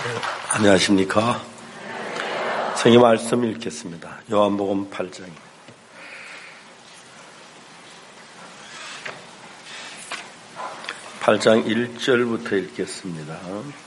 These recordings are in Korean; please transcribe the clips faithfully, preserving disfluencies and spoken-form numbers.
안녕하십니까. 성경 말씀 읽겠습니다. 요한복음 팔 장입니다. 팔 장 일 절부터 읽겠습니다.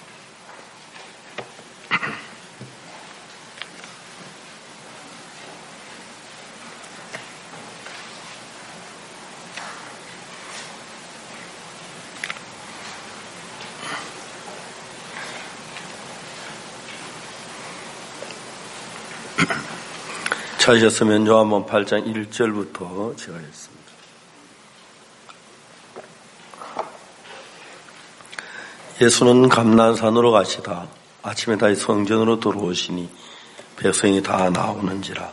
찾으셨으면 요한복음 팔 장 일 절부터 제가 했습니다. 예수는 감난산으로 가시다 아침에 다시 성전으로 들어오시니 백성이 다 나오는지라.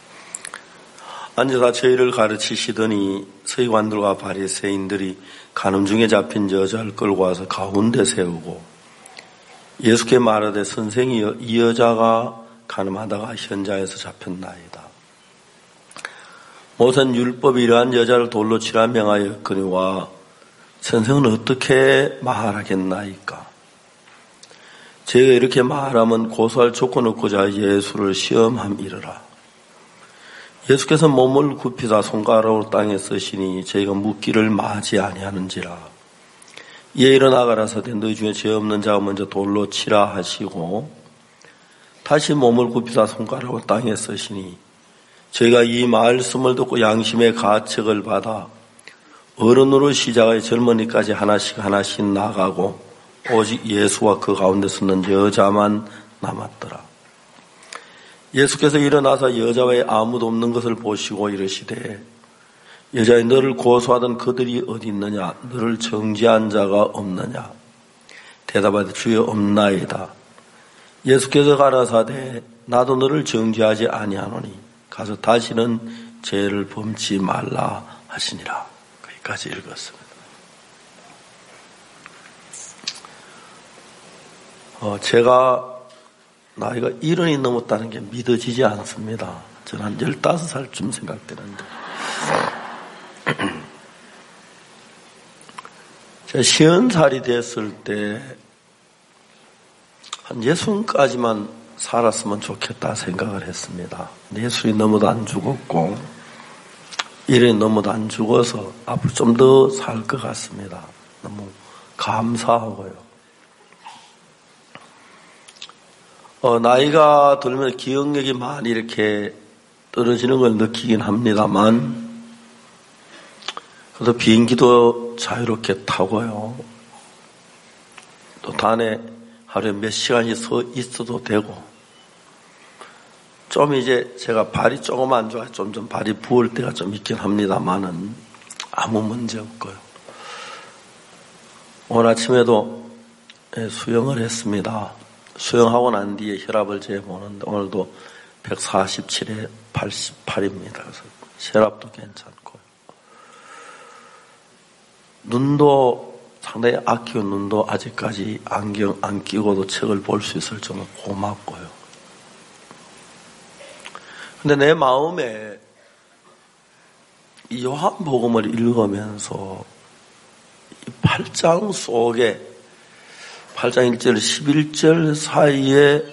앉아서 저희를 가르치시더니 서기관들과 바리새인들이 간음 중에 잡힌 여자를 끌고 와서 가운데 세우고 예수께 말하되 선생이 이 여자가 간음하다가 현장에서 잡혔나이다. 모세는 율법이 이러한 여자를 돌로 치라 명하였거니와 선생은 어떻게 말하겠나이까. 제가 이렇게 말하면 고소할 조건 얻고자 예수를 시험함이르라. 예수께서 몸을 굽히사 손가락으로 땅에 쓰시니 저희가 묻기를 마지 아니하는지라. 이에 일어나 가라사대 너희 중에 죄 없는 자가 먼저 돌로 치라 하시고 다시 몸을 굽히사 손가락으로 땅에 쓰시니 저희가 이 말씀을 듣고 양심의 가책을 받아 어른으로 시작하여 젊은이까지 하나씩 하나씩 나가고 오직 예수와 그 가운데 서는 여자만 남았더라. 예수께서 일어나서 여자와의 아무도 없는 것을 보시고 이르시되 여자여 너를 고소하던 그들이 어디 있느냐. 너를 정죄한 자가 없느냐. 대답하되 주여 없나이다. 예수께서 가라사대 나도 너를 정죄하지 아니하노니 가서 다시는 죄를 범치 말라 하시니라. 거기까지 읽었습니다. 어, 제가 나이가 일흔이 넘었다는 게 믿어지지 않습니다. 저는 한 열다섯 살쯤 생각되는데 제가 서른 살이 됐을 때 한 예순까지만 살았으면 좋겠다 생각을 했습니다. 예술이 너무도 안 죽었고 일이 너무도 안 죽어서 앞으로 좀 더 살 것 같습니다. 너무 감사하고요. 어, 나이가 들면 기억력이 많이 이렇게 떨어지는 걸 느끼긴 합니다만 그래도 비행기도 자유롭게 타고요. 또 단에 하루에 몇 시간씩 서 있어도 되고 좀 이제 제가 발이 조금 안 좋아서 좀, 좀 발이 부을 때가 좀 있긴 합니다만은 아무 문제 없고요. 오늘 아침에도 수영을 했습니다. 수영하고 난 뒤에 혈압을 재보는데 오늘도 백사십칠에 팔십팔입니다. 그래서 혈압도 괜찮고요. 눈도 상당히 아끼운 눈도 아직까지 안경 안 끼고도 책을 볼 수 있을 정도로 고맙고요. 근데 내 마음에 이 요한복음을 읽으면서 이 팔 장 속에 팔 장 일 절 십일 절 사이에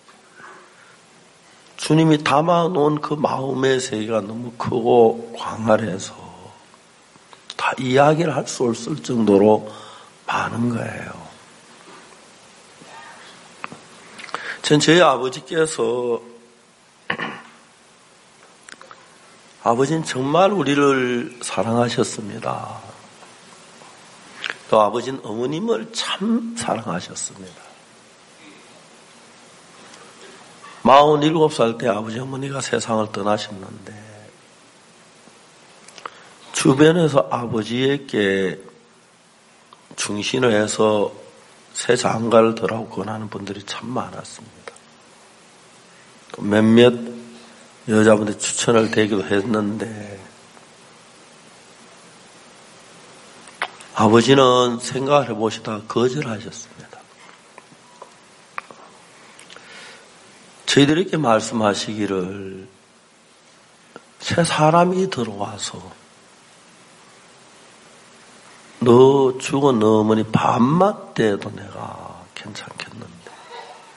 주님이 담아놓은 그 마음의 세계가 너무 크고 광활해서 다 이야기를 할 수 없을 정도로 많은 거예요. 전 저희 아버지께서 아버지는 정말 우리를 사랑하셨습니다. 또 아버지는 어머님을 참 사랑하셨습니다. 마흔일곱 살 때 아버지 어머니가 세상을 떠나셨는데 주변에서 아버지에게 중신을 해서 새 장가를 더라고 권하는 분들이 참 많았습니다. 몇몇 여자분들 추천을 대기도 했는데 아버지는 생각을 해보시다가 거절하셨습니다. 저희들에게 말씀하시기를 새 사람이 들어와서 너 죽은 너 어머니 밤맛 때도 내가 괜찮겠는데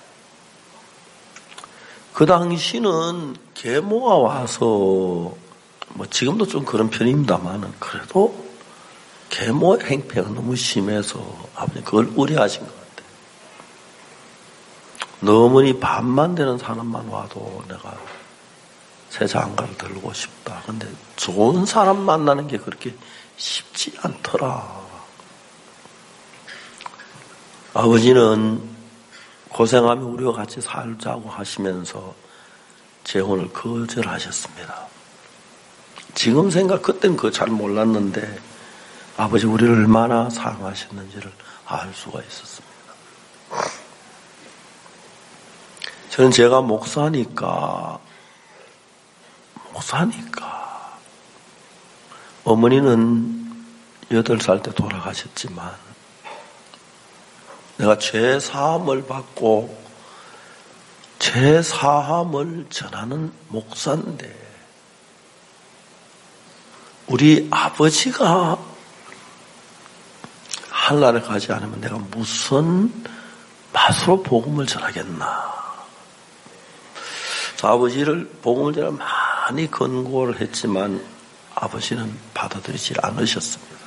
그 당시는 계모가 와서, 뭐 지금도 좀 그런 편입니다만은, 그래도 계모 행패가 너무 심해서 아버님 그걸 우려하신 것 같아요. 너무니 반만 되는 사람만 와도 내가 새 장가를 들고 싶다. 근데 좋은 사람 만나는 게 그렇게 쉽지 않더라. 아버지는 고생하며 우리와 같이 살자고 하시면서 재혼을 거절하셨습니다. 지금 생각, 그때는 그거 잘 몰랐는데 아버지 우리를 얼마나 사랑하셨는지를 알 수가 있었습니다. 저는 제가 목사니까, 목사니까, 어머니는 여덟 살 때 돌아가셨지만, 내가 죄 사함을 받고, 죄 사함을 전하는 목사인데, 우리 아버지가 하늘나라에 가지 않으면 내가 무슨 맛으로 복음을 전하겠나. 아버지를 복음을 전하 많이 권고를 했지만 아버지는 받아들이지 않으셨습니다.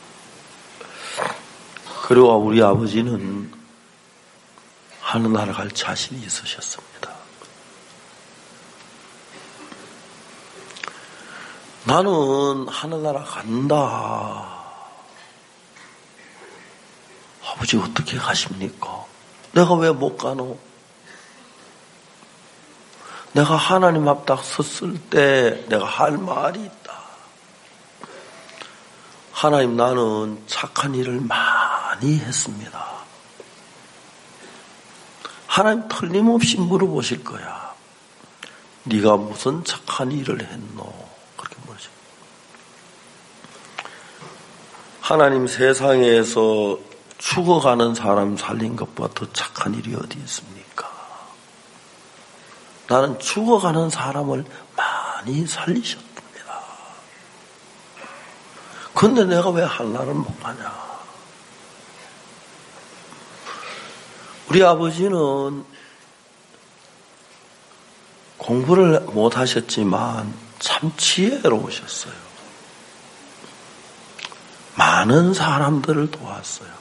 그리고 우리 아버지는 하늘나라 갈 자신이 있으셨습니다. 나는 하늘나라 간다. 아버지 어떻게 가십니까? 내가 왜 못 가노? 내가 하나님 앞 딱 섰을 때 내가 할 말이 있다. 하나님, 나는 착한 일을 많이 했습니다. 하나님 틀림없이 물어보실 거야. 네가 무슨 착한 일을 했노? 그렇게 물으죠. 하나님, 세상에서 죽어가는 사람 살린 것보다 더 착한 일이 어디 있습니까? 나는 죽어가는 사람을 많이 살리셨습니다. 그런데 내가 왜 하늘나라를 못 가냐? 우리 아버지는 공부를 못 하셨지만 참 지혜로우셨어요. 많은 사람들을 도왔어요.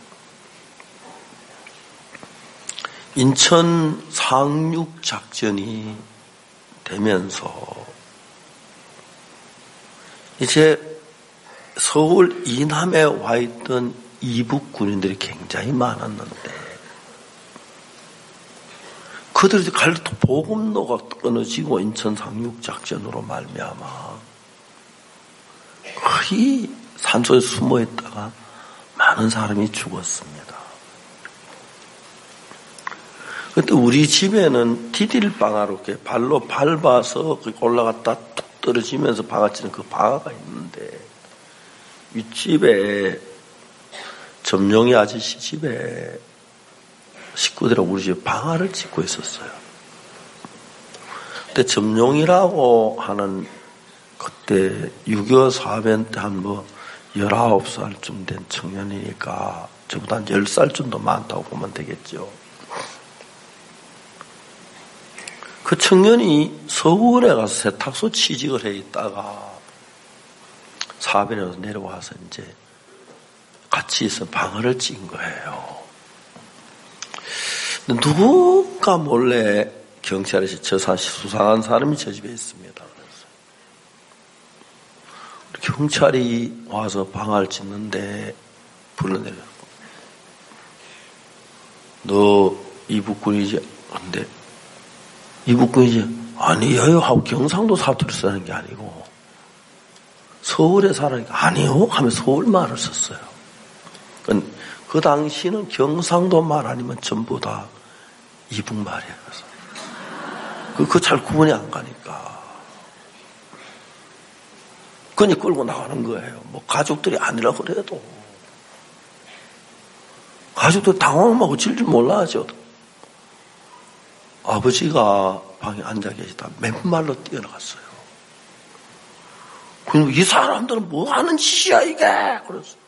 인천 상륙 작전이 되면서 이제 서울 이남에 와 있던 이북 군인들이 굉장히 많았는데 그들이 갈도 보급로가 끊어지고 인천 상륙 작전으로 말미암아 거의 산소에 숨어 있다가 많은 사람이 죽었습니다. 그때 우리 집에는 디딜방아로 이렇게 발로 밟아서 올라갔다 툭 떨어지면서 방아치는 그 방아가 있는데 윗집에 점용이 아저씨 집에 식구들하고 우리 집에 방아를 짓고 있었어요. 그때 점용이라고 하는 그때 육이오 사변 때 한 뭐 열아홉 살쯤 된 청년이니까 저보다 한 열 살쯤 더 많다고 보면 되겠죠. 그 청년이 서울에 가서 세탁소 취직을 해 있다가 사변에서 내려와서 이제 같이 있어 방아를 찐 거예요. 누군가 몰래 경찰에서 저 사실 수상한 사람이 저 집에 있습니다. 그래서 경찰이 와서 방아를 찢는데 불러내려. 너 이북군이지? 근데 이북군이지? 아니에요 하고 경상도 사투리 쓰는 게 아니고 서울에 살아니까 아니요 하면 서울 말을 썼어요. 그 당시는 경상도 말 아니면 전부 다 이북 말이에요. 그거 잘 구분이 안 가니까. 그니 끌고 나가는 거예요. 뭐 가족들이 아니라 그래도. 가족들 당황하고 질줄 몰라하죠. 아버지가 방에 앉아 계시다 맨발로 뛰어나갔어요. 그리고 이 사람들은 뭐 하는 짓이야 이게? 그랬어.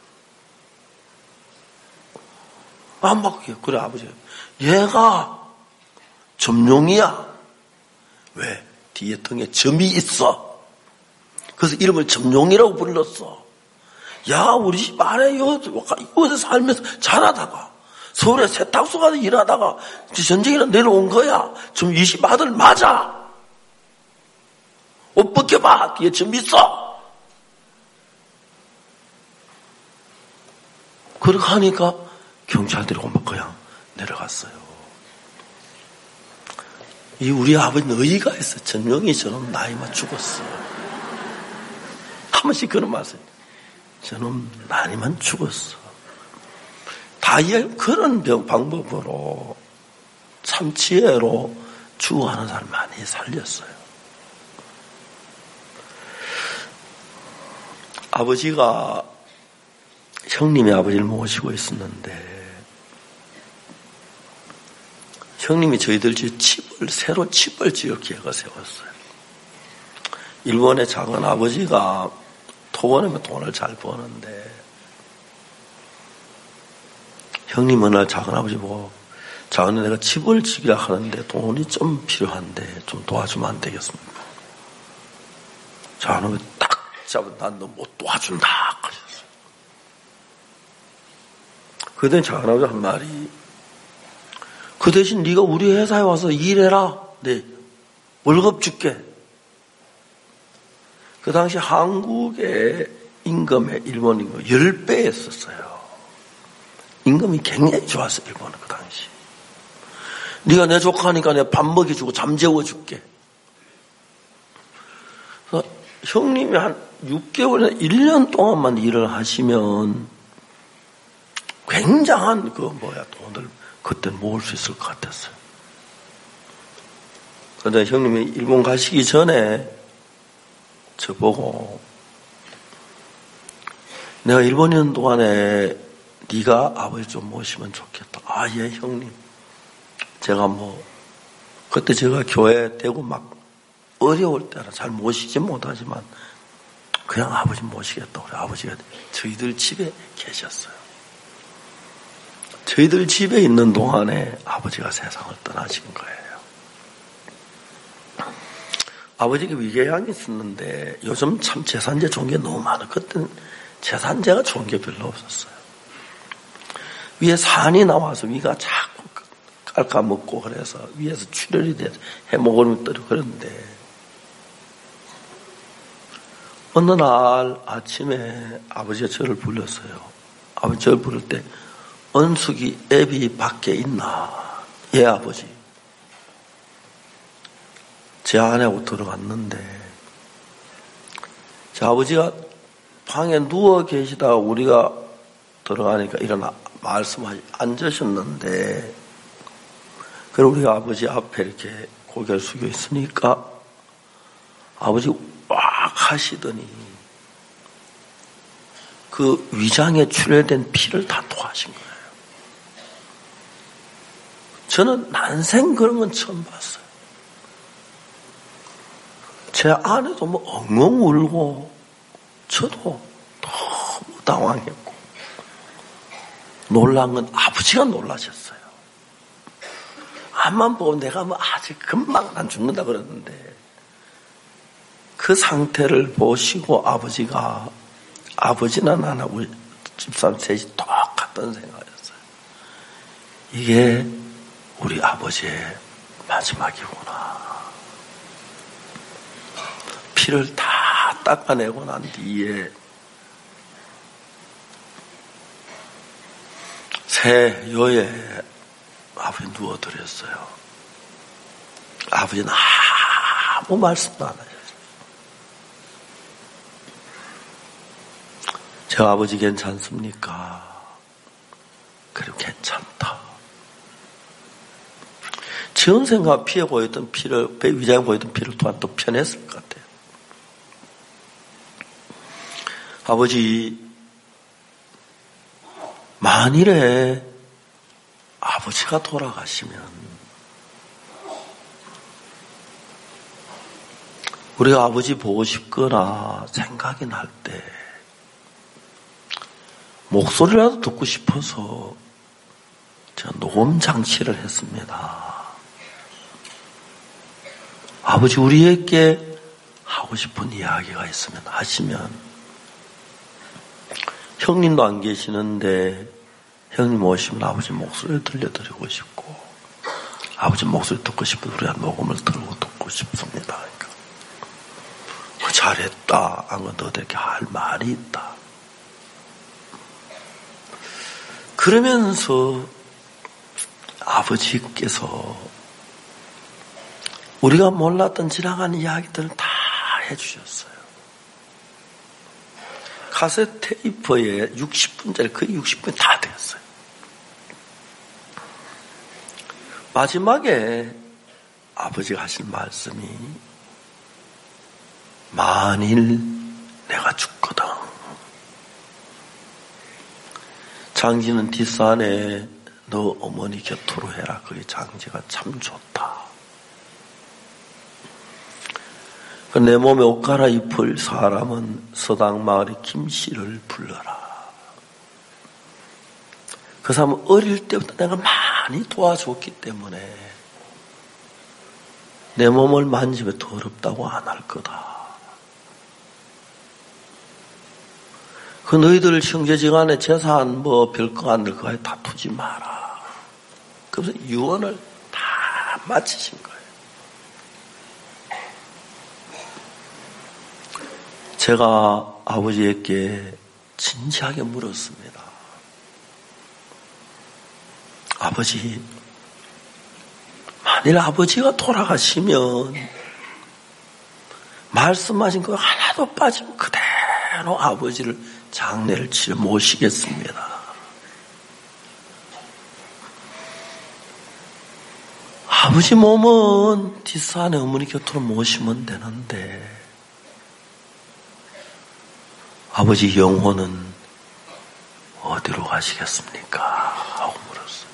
안 바뀌어. 그래 아버지가 얘가 점용이야. 왜? 뒤에 등에 점이 있어. 그래서 이름을 점용이라고 불렀어. 야, 우리 집 안에 이곳에 살면서 잘하다가 서울에 세탁소 가서 일하다가 전쟁이나 내려온 거야. 좀 이 집 아들 맞아. 옷 벗겨봐. 뒤에 점 있어. 그렇게 하니까 경찰들이 막 그냥 내려갔어요. 이 우리 아버지는 의의가 있어. 전명이 저놈 나이만 죽었어. 한 번씩 그런 말씀. 저놈 나이만 죽었어. 다 그런 방법으로 참 지혜로 죽어가는 사람 많이 살렸어요. 아버지가 형님이 아버지를 모시고 있었는데 형님이 저희들 집 칩을 새로 칩을 지을 계획을 세웠어요. 일본의 작은 아버지가 토건하면 돈을 잘 버는데 형님 어느 날 작은 아버지 보고 작은 내가 집을 지기라 하는데 돈이 좀 필요한데 좀 도와주면 안 되겠습니까? 작은 아버지 딱 잡은 난 너 못 도와준다 하셨어요. 그때 작은 아버지 한 말이 그 대신 네가 우리 회사에 와서 일해라. 네, 월급 줄게. 그 당시 한국의 임금의 일본 임금 십 배였었어요. 임금이 굉장히 좋았어, 일본은 그 당시. 네가 내 조카니까 내가 밥 먹여주고 잠 재워줄게. 그래서 형님이 한 육 개월이나 일 년 동안만 일을 하시면 굉장한 그 뭐야 돈을 그때 모을 수 있을 것 같았어요. 그런데 형님이 일본 가시기 전에 저보고 내가 일본 년 동안에 네가 아버지 좀 모시면 좋겠다. 아, 예, 형님. 제가 뭐 그때 제가 교회 되고 막 어려울 때라 잘 모시지 못하지만 그냥 아버지 모시겠다. 우리 아버지가 저희들 집에 계셨어요. 저희들 집에 있는 동안에 아버지가 세상을 떠나신 거예요. 아버지가 위궤양이 있었는데 요즘 참 재산제 좋은 게 너무 많아. 그때는 재산제가 좋은 게 별로 없었어요. 위에 산이 나와서 위가 자꾸 깔까먹고 그래서 위에서 출혈이 돼서 해먹으면 떨어 그랬는데 어느 날 아침에 아버지가 저를 불렀어요. 아버지 저를 부를 때 은숙이 애비 밖에 있나? 예, 아버지. 제 안에 들어갔는데 제 아버지가 방에 누워 계시다가 우리가 들어가니까 일어나 말씀하시 앉으셨는데 그리고 우리가 아버지 앞에 이렇게 고개를 숙여 있으니까 아버지 왁 하시더니 그 위장에 출혈된 피를 다 토하신 거예요. 저는 난생 그런 건 처음 봤어요. 제 아내도 뭐 엉엉 울고 저도 너무 당황했고 놀란 건 아버지가 놀라셨어요. 앞만 보고 내가 뭐 아직 금방 안 죽는다 그랬는데 그 상태를 보시고 아버지가 아버지나 나나 우리 집사람 셋이 똑같던 생각이었어요. 이게 우리 아버지의 마지막이구나. 피를 다 닦아내고 난 뒤에 새 요에 아버지 누워드렸어요. 아버지는 아무 말씀도 안 하셨어요. 저 아버지 괜찮습니까? 그리고 괜찮다. 전생과 피에 보였던 피를, 배 위장에 보였던 피를 또한 또 편했을 것 같아요. 아버지, 만일에 아버지가 돌아가시면 우리가 아버지 보고 싶거나 생각이 날 때 목소리라도 듣고 싶어서 제가 녹음 장치를 했습니다. 아버지 우리에게 하고 싶은 이야기가 있으면 하시면, 형님도 안 계시는데 형님 오시면 아버지 목소리 들려드리고 싶고, 아버지 목소리 듣고 싶어서 우리가 녹음을 들고 듣고 싶습니다. 그러니까 그 잘했다, 안 건 너에게 할 말이 있다. 그러면서 아버지께서 우리가 몰랐던 지나간 이야기들을 다 해주셨어요. 카세트 테이프에 육십 분짜리 거의 육십 분이 다 되었어요. 마지막에 아버지가 하신 말씀이, 만일 내가 죽거든, 장지는 뒷산에 너 어머니 곁으로 해라. 그게 장지가 참 좋다. 내 몸에 옷 갈아입을 사람은 서당마을의 김씨를 불러라. 그 사람은 어릴 때부터 내가 많이 도와줬기 때문에 내 몸을 만지면 더럽다고 안 할 거다. 그 너희들 형제지간에 재산 뭐 별거 안 될 거에 다투지 마라. 그래서 유언을 다 마치신 거예요. 제가 아버지에게 진지하게 물었습니다. 아버지, 만일 아버지가 돌아가시면 말씀하신 거 하나도 빠지면 그대로 아버지를 장례를 치러 모시겠습니다. 아버지 몸은 뒷산에 어머니 곁으로 모시면 되는데 아버지 영혼은 어디로 가시겠습니까? 하고 물었어요.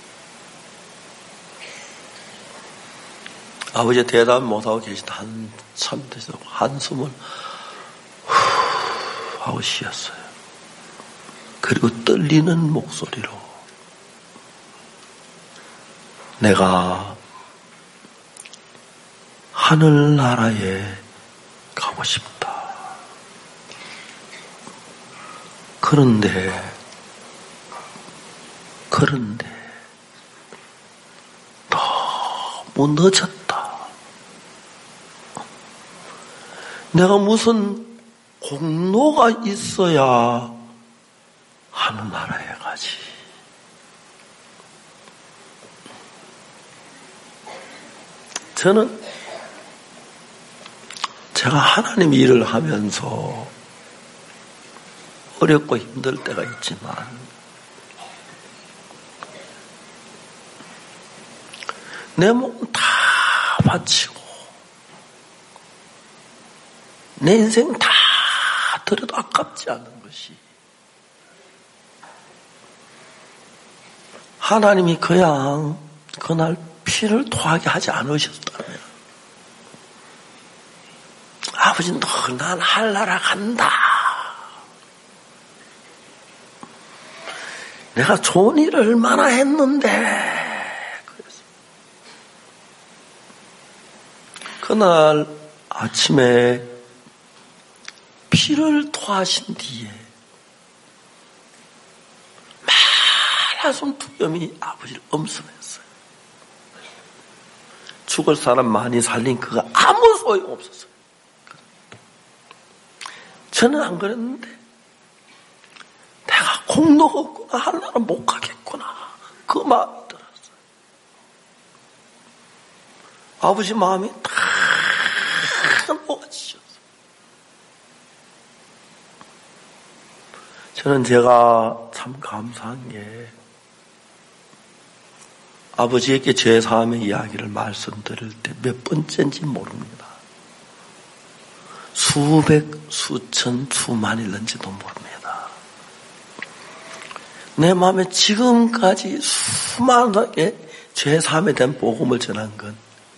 아버지 대답 못하고 계시다 한참 돼서 한숨을 후 하고 쉬었어요. 그리고 떨리는 목소리로, 내가 하늘나라에 가고 싶다. 그런데, 그런데, 너무 늦었다. 내가 무슨 공로가 있어야 하늘나라에 가지. 저는 제가 하나님 일을 하면서 어렵고 힘들 때가 있지만 내 몸 다 바치고 내 인생 다 들여도 아깝지 않은 것이 하나님이 그냥 그날 피를 토하게 하지 않으셨다면, 아버지 너 난 할나라 간다, 내가 좋은 일을 얼마나 했는데, 그래서 그날 아침에 피를 토하신 뒤에 말하손 투염이 아버지를 엄습했어요. 죽을 사람 많이 살린 그거 아무 소용 없었어요. 저는 안 그랬는데 내가 공로가 없구나, 하나는 못 가겠구나, 그 마음이 들었어요. 아버지 마음이 다 녹아지셨어요. 저는 제가 참 감사한 게, 아버지에게 제사함의 이야기를 말씀드릴 때 몇 번째인지 모릅니다. 수백, 수천, 수만일는지도 모릅니다. 내 마음에 지금까지 수많게 제사함에 대한 복음을 전한 건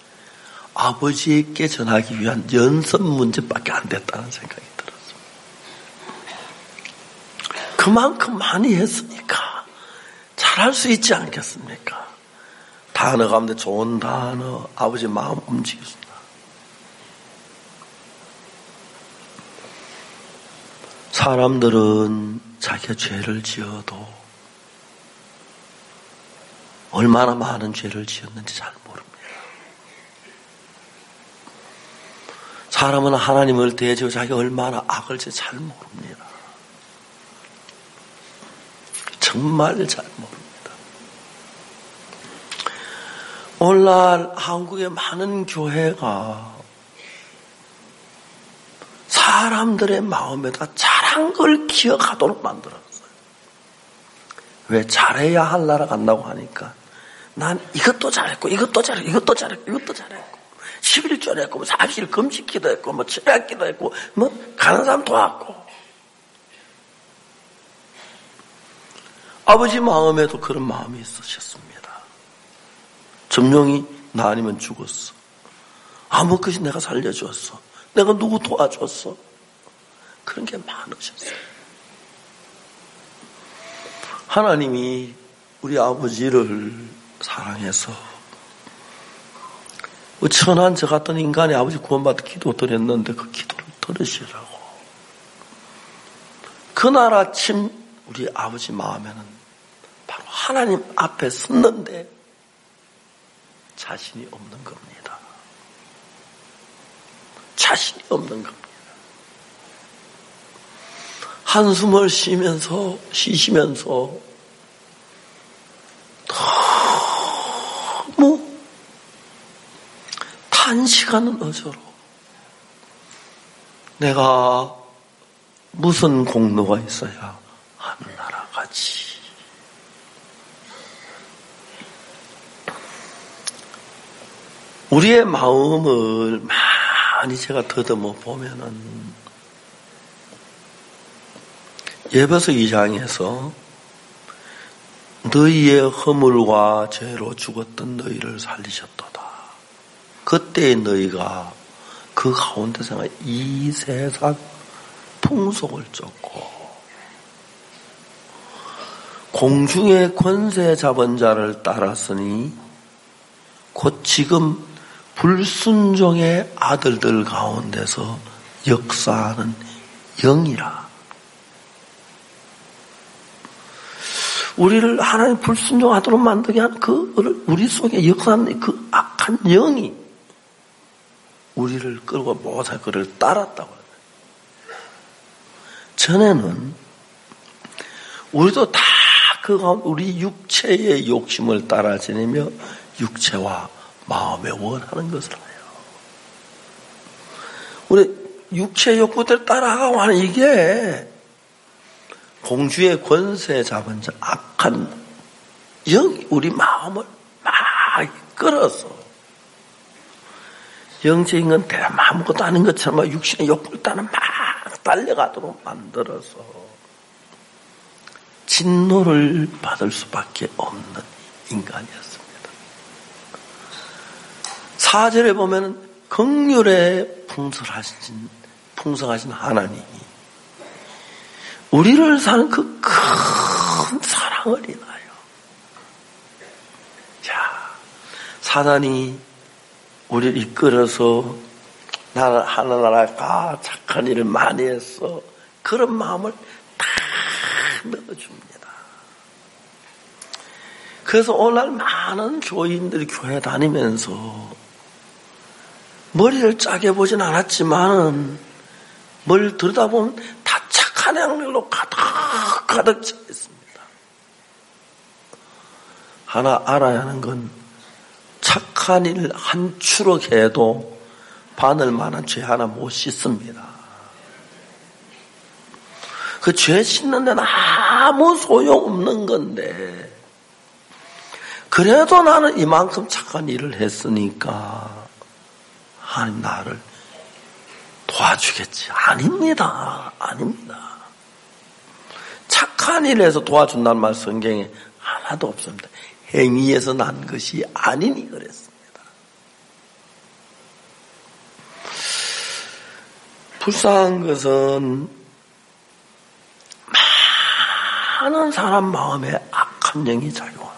아버지에게 전하기 위한 연습 문제밖에 안 됐다는 생각이 들었습니다. 그만큼 많이 했으니까 잘할 수 있지 않겠습니까? 단어 가운데 좋은 단어, 아버지 마음 움직였습니다. 사람들은 자기가 죄를 지어도 얼마나 많은 죄를 지었는지 잘 모릅니다. 사람은 하나님을 대하고 자기가 얼마나 악을 지어 잘 모릅니다. 정말 잘 모릅니다. 오늘날 한국의 많은 교회가 사람들의 마음에다 잘한 걸 기억하도록 만들었어요. 왜? 잘해야 할 나라 간다고 하니까 난 이것도 잘했고 이것도 잘했고 이것도 잘했고 이것도 잘했고 십일조를 했고 뭐 사실 금식기도 했고 뭐 칠학기도 했고 뭐 가는 사람 도왔고. 아버지 마음에도 그런 마음이 있으셨습니다. 점령이 나 아니면 죽었어. 아무 것이 내가 살려주었어. 내가 누구 도와줬어. 그런 게 많으셨어요. 하나님이 우리 아버지를 사랑해서 천한 저 같은 인간이 아버지 구원받아 기도 드렸는데 그 기도를 들으시라고. 그날 아침 우리 아버지 마음에는 바로 하나님 앞에 섰는데 자신이 없는 겁니다. 자신이 없는 겁니다. 한숨을 쉬면서 쉬시면서 너무 탄식하는 어조로 내가 무슨 공로가 있어야 하늘나라 가지. 우리의 마음을 많이 제가 더듬어 보면은 에베소 이 장에서 너희의 허물과 죄로 죽었던 너희를 살리셨도다. 그때 너희가 그 가운데서 이 세상 풍속을 쫓고 공중의 권세 잡은 자를 따랐으니 곧 지금 불순종의 아들들 가운데서 역사하는 영이라. 우리를 하나님 불순종하도록 만들게 한 그 우리 속에 역사하는 그 악한 영이 우리를 끌고 모세 그를 따랐다고 해요. 전에는 우리도 다 그 가운데 우리 육체의 욕심을 따라 지내며 육체와 마음에 원하는 것을 해요. 우리 육체의 욕구들 따라가고 하는 이게 공주의 권세 잡은 자 악한 영이 우리 마음을 막 끌어서 영적인 건 대담 아무것도 아닌 것처럼 육신의 욕구를 따라 막 달려가도록 만들어서 진노를 받을 수밖에 없는 인간이었습니다. 사 절에 보면 긍휼에 풍성하신, 풍성하신 하나님이 우리를 사는 그 큰 사랑을 인하여 자, 사단이 우리를 이끌어서 나는 하나나라 가 착한 일을 많이 했어. 그런 마음을 다 넣어줍니다. 그래서 오늘 많은 교인들이 교회 다니면서 머리를 짜게 보진 않았지만은 뭘 들여다보면 다 착한 행실로 가득 가득 차 있습니다. 하나 알아야 하는 건 착한 일 한 추럭 해도 바늘만한 죄 하나 못 씻습니다. 그 죄 씻는 데는 아무 소용없는 건데 그래도 나는 이만큼 착한 일을 했으니까 하나님 나를 도와주겠지. 아닙니다. 아닙니다. 착한 일에서 도와준다는 말 성경에 하나도 없습니다. 행위에서 난 것이 아니니 그랬습니다. 불쌍한 것은 많은 사람 마음에 악한 영이 작용합니다.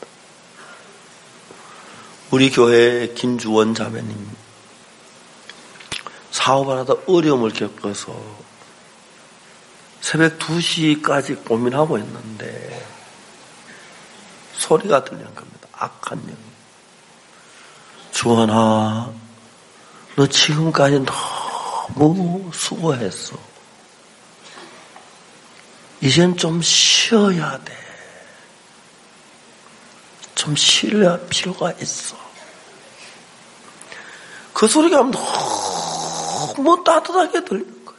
우리 교회 김주원 자매님 사업을 하다 어려움을 겪어서 새벽 두 시까지 고민하고 있는데 소리가 들리는 겁니다. 악한 영. 주원아, 너 지금까지 너무 수고했어. 이젠 좀 쉬어야 돼. 좀 쉴 필요가 있어. 그 소리가 너무 따뜻하게 들리는 거예요.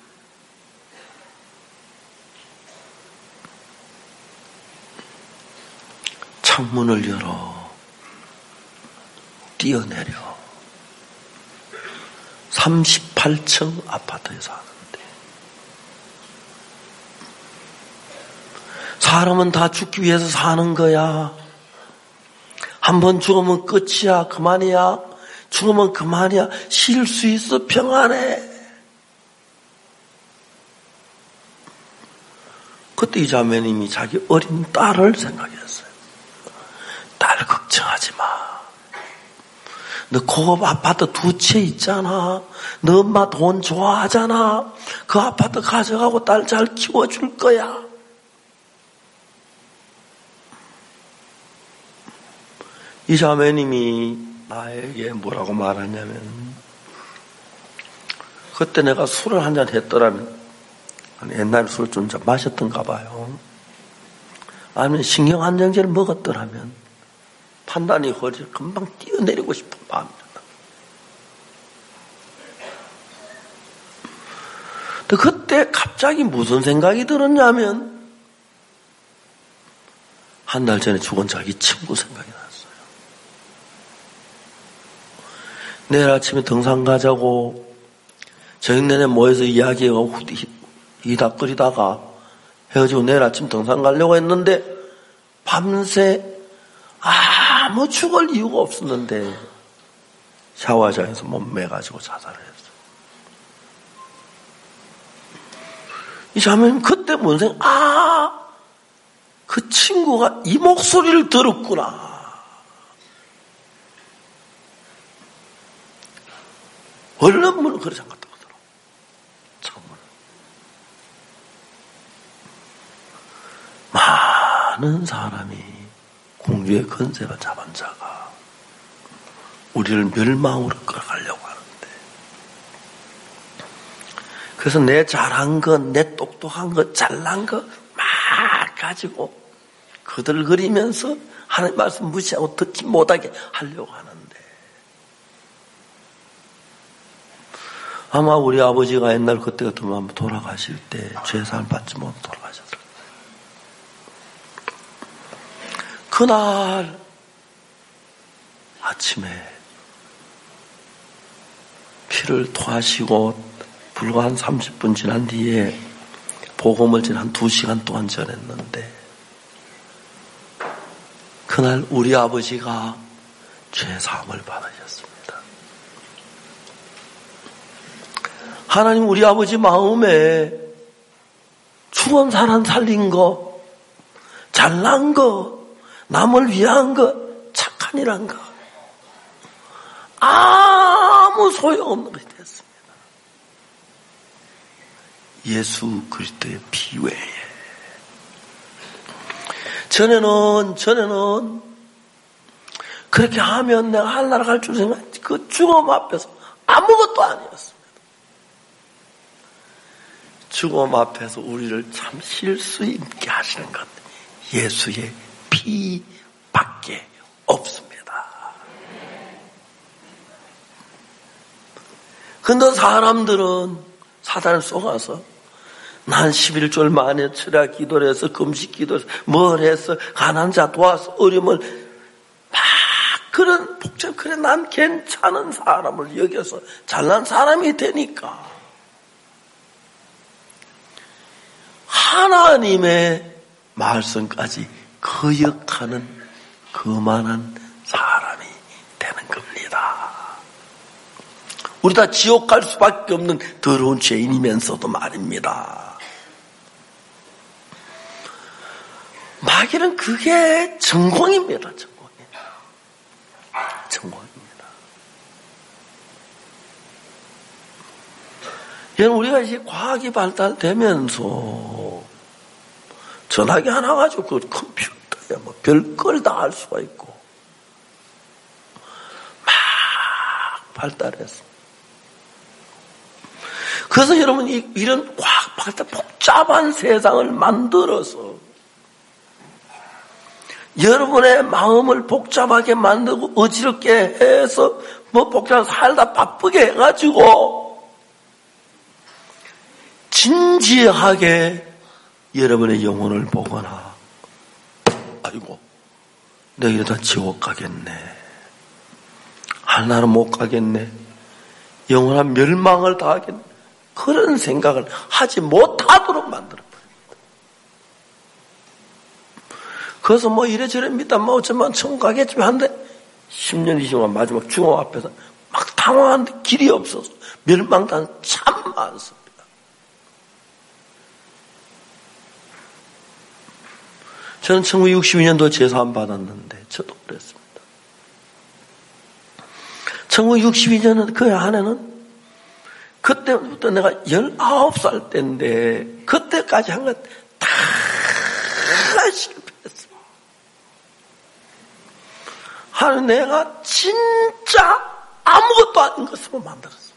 창문을 열어 뛰어내려 삼십팔 층 아파트에 사는데 사람은 다 죽기 위해서 사는 거야. 한번 죽으면 끝이야. 그만이야. 죽으면 그만이야. 쉴 수 있어. 평안해. 그때 이 자매님이 자기 어린 딸을 생각했어요. 딸 걱정하지 마. 너 고급 아파트 두 채 있잖아. 너 엄마 돈 좋아하잖아. 그 아파트 가져가고 딸 잘 키워줄 거야. 이 자매님이 나에게 뭐라고 말하냐면, 그때 내가 술을 한잔 했더라면, 옛날에 술을 좀 마셨던가 봐요. 아니면 신경안정제를 먹었더라면 판단이 허리 금방 뛰어내리고 싶은 마음이다. 근데 그때 갑자기 무슨 생각이 들었냐면, 한 달 전에 죽은 자기 친구 생각이 났어요. 내일 아침에 등산 가자고 저녁 내내 모여서 이야기하고 이닥거리다가 헤어지고 내일 아침 등산 가려고 했는데 밤새 아무 죽을 이유가 없었는데 샤워장에서 몸매가지고 자살을 했어요. 이 자매는 그때 뭔 생각, 아, 그 친구가 이 목소리를 들었구나. 얼른 문을 그래 잠갔다 오더라고. 창문을. 많은 사람이 공주의 건세가 잡은 자가 우리를 멸망으로 끌어가려고 하는데, 그래서 내 잘한 것, 내 똑똑한 것, 잘난 것 막 가지고 거들거리면서 하나님 말씀 무시하고 듣지 못하게 하려고 하는데, 아마 우리 아버지가 옛날 그때 같으면 돌아가실 때 죄사함 받지 못하고 돌아가셨을 거예요. 그날 아침에 피를 토하시고 불과 한 삼십 분 지난 뒤에 복음을 진 한 두 시간 동안 전했는데, 그날 우리 아버지가 죄사함을 받으셨습니다. 하나님 우리 아버지 마음에 죽은 사람 살린 거, 잘난 거, 남을 위한 거, 착한 일한 거 아무 소용없는 것이 됐습니다. 예수 그리스도의 피 외에. 전에는 전에는 그렇게 하면 내가 하늘나라 갈 줄 생각했지. 그 죽음 앞에서 아무것도 아니었습니다. 죽음 앞에서 우리를 참 쉴 수 있게 하시는 것, 예수의 피밖에 없습니다. 근데 사람들은 사단에 속아서 난 십일 절 만에 철야 기도를 해서 금식 기도를 해서 뭘 해서 가난한 자 도와서 어려움을 막 그런 복잡, 그래 난 괜찮은 사람을 여겨서 잘난 사람이 되니까 하나님의 말씀까지 거역하는 그만한 사람이 되는 겁니다. 우리 다 지옥 갈 수밖에 없는 더러운 죄인이면서도 말입니다. 마귀는 그게 전공입니다. 전공입니다. 전공입니다. 여러분, 우리가 이제 과학이 발달되면서 전화기 하나 가지고 그 컴퓨터에 뭐 별걸 다 할 수가 있고 막 발달했어. 그래서 여러분 이, 이런 과학 발달 복잡한 세상을 만들어서 여러분의 마음을 복잡하게 만들고 어지럽게 해서 뭐 복잡한 살다 바쁘게 해가지고 진지하게 여러분의 영혼을 보거나 아이고 내가 이러다 지옥 가겠네, 하나는 못 가겠네, 영원한 멸망을 당하겠네, 그런 생각을 하지 못하도록 만들어버립니다. 그래서 뭐 이래저래 믿다 뭐 어쩌면 천국 가겠지 한데 십 년 이십 년 마지막 죽음 앞에서 막 당황하는데 길이 없어서 멸망당한 참 많습니다. 저는 천구백육십이 년도 제사함 받았는데 저도 그랬습니다. 천구백육십이 년 그 안에는 그때부터 내가 열아홉 살 때인데 그때까지 한 것 다 실패했어. 하는 내가 진짜 아무것도 아닌 것으로 만들었어.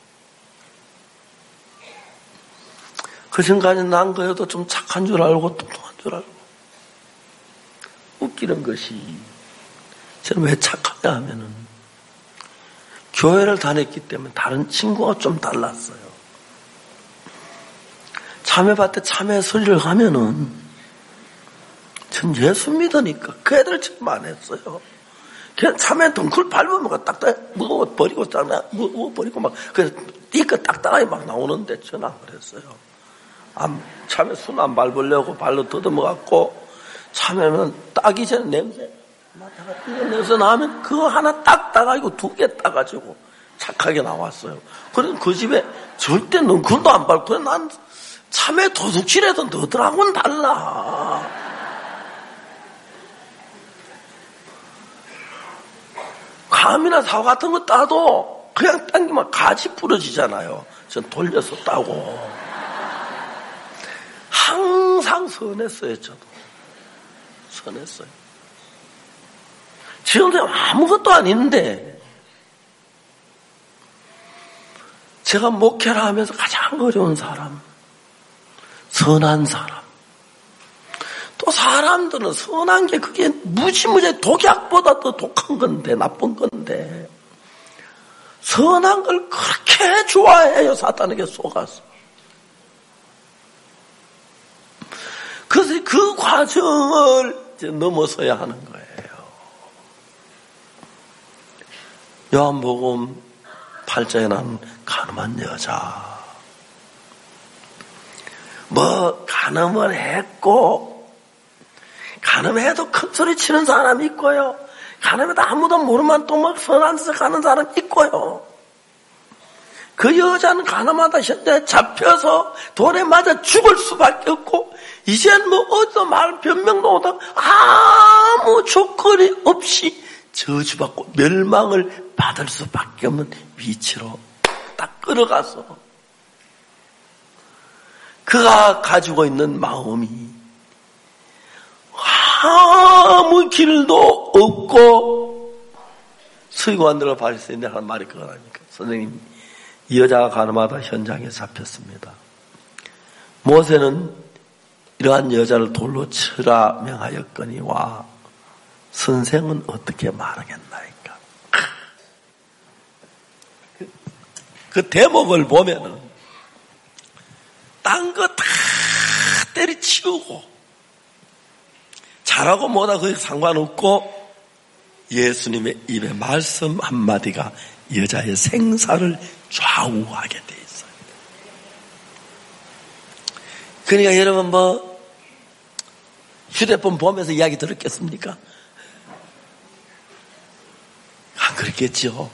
그 전까지 난 그래도 좀 착한 줄 알고 똑똑한 줄 알고. 웃기는 것이 저는 왜 착하냐 하면은 교회를 다녔기 때문에 다른 친구가 좀 달랐어요. 참여밭 때 참여 설교를 가면은 전 예수 믿으니까 그 애들처럼 안 했어요. 그냥 참외 덩굴 밟으면 딱딱 무거워 버리고 딱 무거워 버리고 막 그래서 이거 딱딱하게 막 나오는데 저는 안 그랬어요. 안, 참외 순 안 밟으려고 발로 더듬어 갖고 참외는 따기 전에 냄새 맡아가 이거 냄새 나면 그거 하나 딱 따가지고 두 개 따가지고 착하게 나왔어요. 그래서 그 집에 절대 덩굴도 안 밟고 난 참외 도둑질해도 너들하고는 달라. 감이나 사과 같은 거 따도 그냥 당기면 가지 부러지잖아요. 전 돌려서 따고 항상 선했어요. 저도 선했어요. 지금도 아무것도 아닌데 제가 목회를 하면서 가장 어려운 사람, 선한 사람. 또 사람들은 선한 게 그게 무지무지 독약보다 더 독한 건데, 나쁜 건데, 선한 걸 그렇게 좋아해요. 사탄에게 속아서. 그래서 그 과정을 이제 넘어서야 하는 거예요. 요한복음 팔 장에 나온 가늠한 여자. 뭐 가늠을 했고 가늠해도 큰 소리 치는 사람이 있고요. 가늠해도 아무도 모르면 또 막 선한 데서 가는 사람이 있고요. 그 여자는 가늠하다 현장에 잡혀서 돌에 맞아 죽을 수밖에 없고 이젠 뭐 어디서 말 변명도 오다 아무 조건이 없이 저주받고 멸망을 받을 수밖에 없는 위치로 딱 끌어가서 그가 가지고 있는 마음이 아무 길도 없고 서기관들과 바리새인들 하는 말이 그거 아닙니까? 선생님, 이 여자가 가늠하다 현장에 잡혔습니다. 모세는 이러한 여자를 돌로 치라 명하였거니와 선생은 어떻게 말하겠나이까? 그, 그 대목을 보면은 딴 거 다 때려치우고 잘하고 못하고 그게 상관없고 예수님의 입에 말씀 한마디가 여자의 생사를 좌우하게 돼 있어요. 그러니까 여러분 뭐 휴대폰 보면서 이야기 들었겠습니까? 안 그랬겠죠.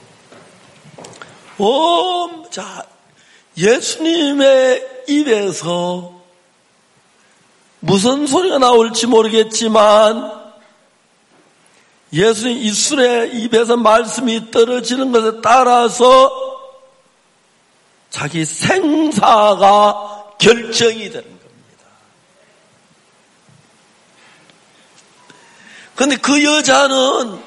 오, 자, 예수님의 입에서 무슨 소리가 나올지 모르겠지만 예수님 이술의 입에서 말씀이 떨어지는 것에 따라서 자기 생사가 결정이 되는 겁니다. 근데 그 여자는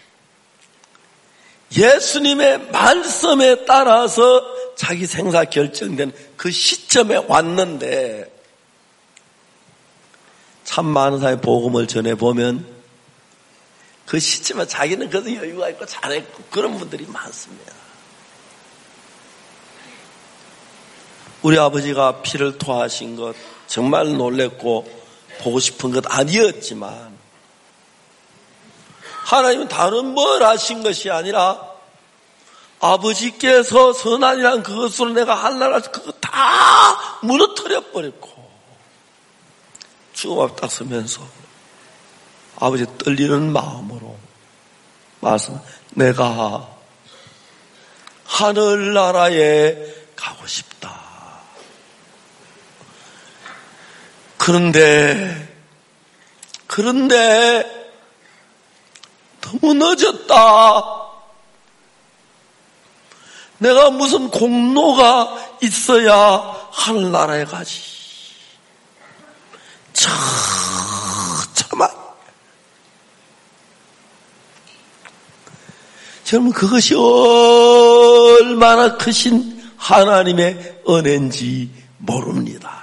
예수님의 말씀에 따라서 자기 생사 결정된 그 시점에 왔는데, 참 많은 사람이 복음을 전해보면 그 시점에 자기는 그래도 여유가 있고 잘했고 그런 분들이 많습니다. 우리 아버지가 피를 토하신 것 정말 놀랬고 보고 싶은 것 아니었지만, 하나님은 다른 뭘 하신 것이 아니라 아버지께서 선한이란 그것으로 내가 하려고 그거 다 무너뜨려 버렸고, 죽음 앞에 딱 서면서 아버지 떨리는 마음으로 말씀, 내가 하늘나라에 가고 싶다. 그런데 그런데 너무 늦었다. 내가 무슨 공로가 있어야 하늘나라에 가지. 처참한. 여러분, 그것이 얼마나 크신 하나님의 은혜인지 모릅니다.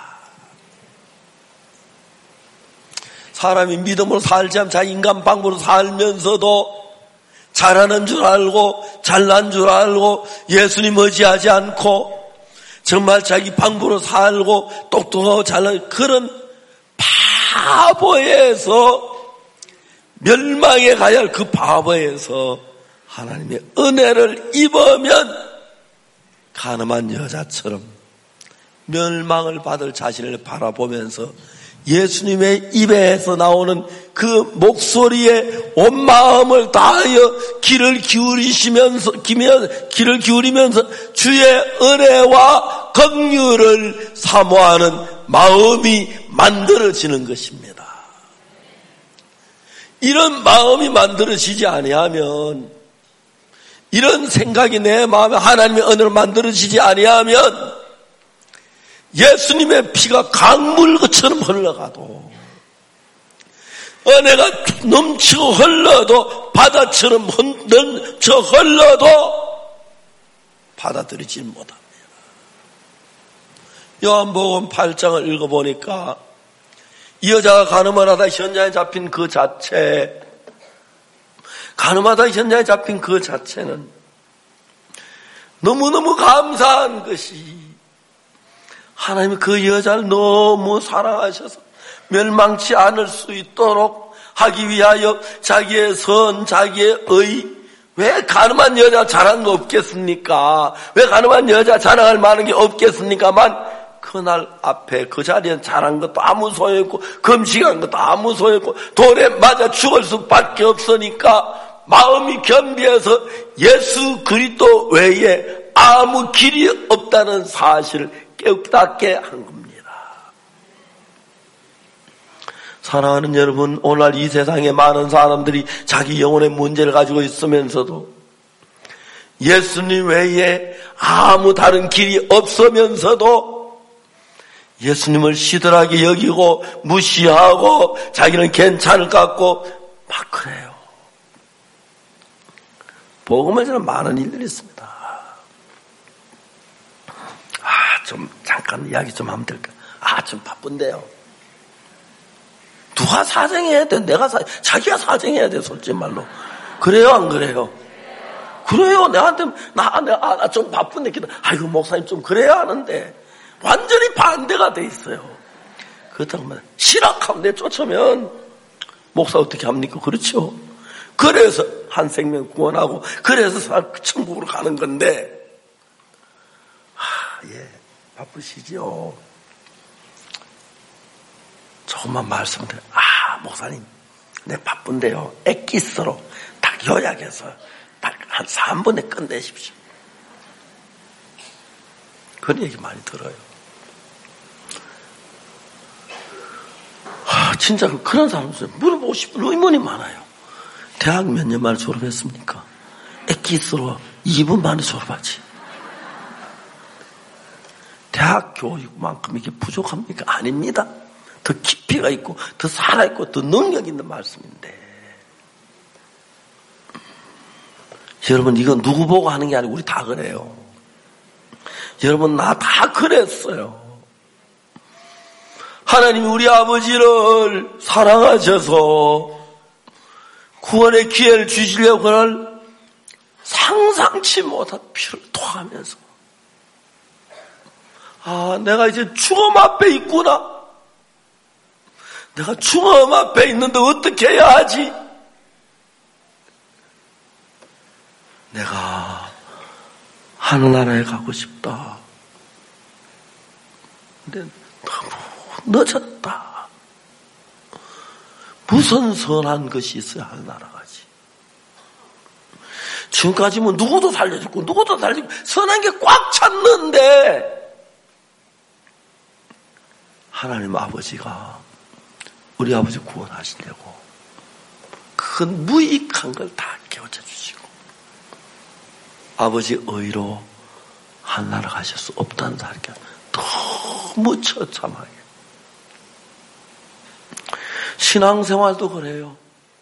사람이 믿음으로 살지 않으면 자기 인간 방법으로 살면서도 잘하는 줄 알고 잘난 줄 알고 예수님 의지하지 않고 정말 자기 방법으로 살고 똑똑하고 잘난 그런 바보에서, 멸망에 가야 할 그 바보에서 하나님의 은혜를 입으면 가늠한 여자처럼 멸망을 받을 자신을 바라보면서 예수님의 입에서 나오는 그 목소리에 온 마음을 다하여 귀를 기울이시면서, 귀를 기울이면서 주의 은혜와 긍휼을 사모하는 마음이 만들어지는 것입니다. 이런 마음이 만들어지지 아니하면, 이런 생각이 내 마음에 하나님의 은혜로 만들어지지 아니하면 예수님의 피가 강물처럼 흘러가도, 은혜가 넘치고 흘러도, 바다처럼 넘쳐 흘러도 받아들이지 못합니다. 요한복음 팔 장을 읽어보니까 이 여자가 간음을 하다 현장에 잡힌 그 자체, 간음하다 현장에 잡힌 그 자체는 너무너무 감사한 것이, 하나님이 그 여자를 너무 사랑하셔서 멸망치 않을 수 있도록 하기 위하여 자기의 선, 자기의 의, 왜 가늠한 여자 자랑한 거 없겠습니까? 왜 가늠한 여자 자랑할 만한 게 없겠습니까만, 그날 앞에 그 자리에 자랑한 것도 아무 소용없고 금식한 것도 아무 소용없고 돌에 맞아 죽을 수밖에 없으니까 마음이 겸비해서 예수 그리스도 외에 아무 길이 없다는 사실을 깨닫게 한 겁니다. 사랑하는 여러분, 오늘 이 세상에 많은 사람들이 자기 영혼의 문제를 가지고 있으면서도 예수님 외에 아무 다른 길이 없으면서도 예수님을 시들하게 여기고 무시하고 자기는 괜찮을 것 같고 막 그래요. 복음에서는 많은 일들이 있습니다. 아, 좀 잠깐 이야기 좀 하면 될까? 아, 좀 바쁜데요. 누가 사정해야 돼? 내가 사, 자기가 사정해야 돼, 솔직히 말로. 그래요, 안 그래요? 그래요. 내한테 나, 나, 나 좀 바쁜데 기다. 아이고 목사님 좀 그래야 하는데 완전히 반대가 돼 있어요. 그렇다고 하면 실학하면 내 쫓으면 목사 어떻게 합니까? 그렇죠. 그래서 한 생명 구원하고 그래서 천국으로 가는 건데, 아, 예, 바쁘시죠. 조금만 말씀드려. 아, 목사님, 내 바쁜데요. 엑기스로 딱 요약해서 딱 한 삼 분에 끝내십시오. 그런 얘기 많이 들어요. 아, 진짜 그런 사람들 물어보고 싶은 의문이 많아요. 대학 몇 년 만에 졸업했습니까? 엑기스로 이 분 만에 졸업하지. 대학 교육만큼 이게 부족합니까? 아닙니다. 더 깊이가 있고 더 살아있고 더 능력 있는 말씀인데, 여러분, 이건 누구 보고 하는 게 아니고 우리 다 그래요. 여러분, 나 다 그랬어요. 하나님이 우리 아버지를 사랑하셔서 구원의 기회를 주시려고 그걸 상상치 못한 피를 토하면서, 아, 내가 이제 죽음 앞에 있구나. 내가 죽음 앞에 있는데 어떻게 해야 하지? 내가 하늘나라에 가고 싶다. 근데 너무 늦었다. 무슨 선한 것이 있어야 하늘나라 가지. 지금까지 뭐 누구도 살려줬고 누구도 살려주고 선한 게 꽉 찼는데 하나님 아버지가 우리 아버지 구원하시려고 큰 무익한 걸 다 깨우쳐 주시고 아버지 의로 하늘나라 가실 수 없다는 사실이 너무 처참하게. 신앙생활도 그래요.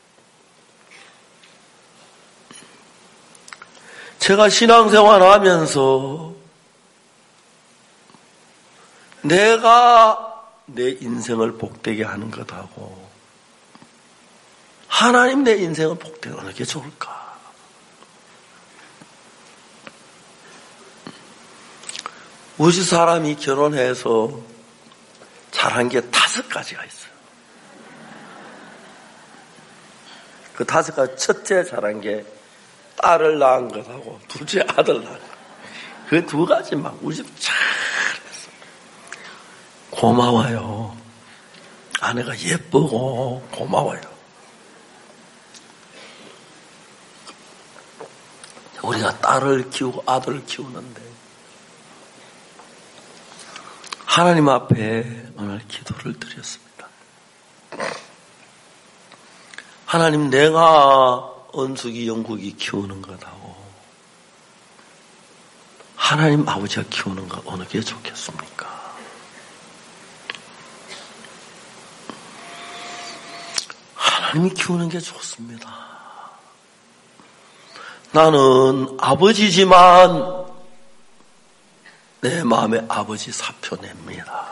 제가 신앙생활 하면서 내가 내 인생을 복되게 하는 것하고 하나님 내 인생을 복되게 하는 게 좋을까? 우리 사람이 결혼해서 잘한 게 다섯 가지가 있어요. 그 다섯 가지, 첫째 잘한 게 딸을 낳은 것하고 둘째 아들 낳은 것. 그 두 가지만 우리 집 잘했어. 고마워요. 아내가 예쁘고 고마워요. 우리가 딸을 키우고 아들을 키우는데 하나님 앞에 오늘 기도를 드렸습니다. 하나님, 내가 은숙이 영국이 키우는 것하고 하나님 아버지가 키우는 것 어느 게 좋겠습니까? 하나님이 키우는 게 좋습니다. 나는 아버지지만 내 마음에 아버지 사표 냅니다.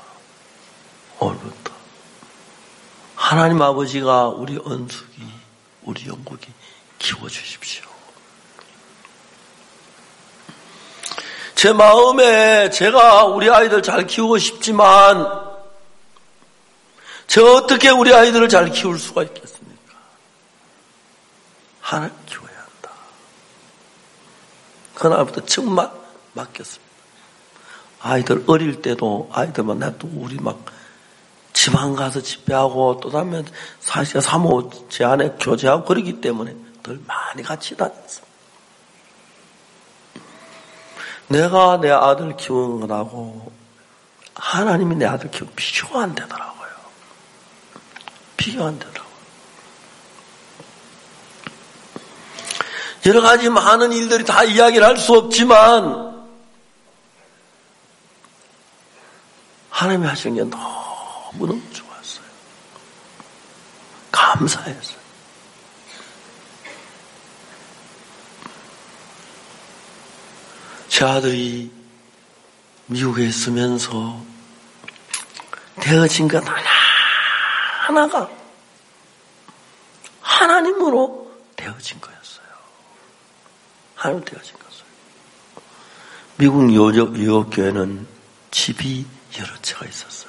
오늘부터 하나님 아버지가 우리 은숙이, 우리 영국이 키워주십시오. 제 마음에 제가 우리 아이들 잘 키우고 싶지만 제가 어떻게 우리 아이들을 잘 키울 수가 있겠습니까? 하나님 키워야 한다. 그날부터 정말 맡겼습니다. 아이들 어릴 때도 아이들만 놔두고 우리 막 지방 가서 집회하고 또 다음에 사실 사모 제 안에 교제하고 그러기 때문에 늘 많이 같이 다녔습니다. 내가 내 아들 키우는 것하고 하나님이 내 아들 키우는 비교가 안 되더라고요. 비교가 안 되더라고요. 여러 가지 많은 일들이 다 이야기를 할 수 없지만 하나님이 하시는 게 너무너무 좋았어요. 감사했어요. 제 아들이 미국에 있으면서 되어진 것 하나하나가 하나님으로 되어진 거였어요. 하나님으로 되어진 거였어요. 미국 유업교회는 집이 여러 채가 있었어요.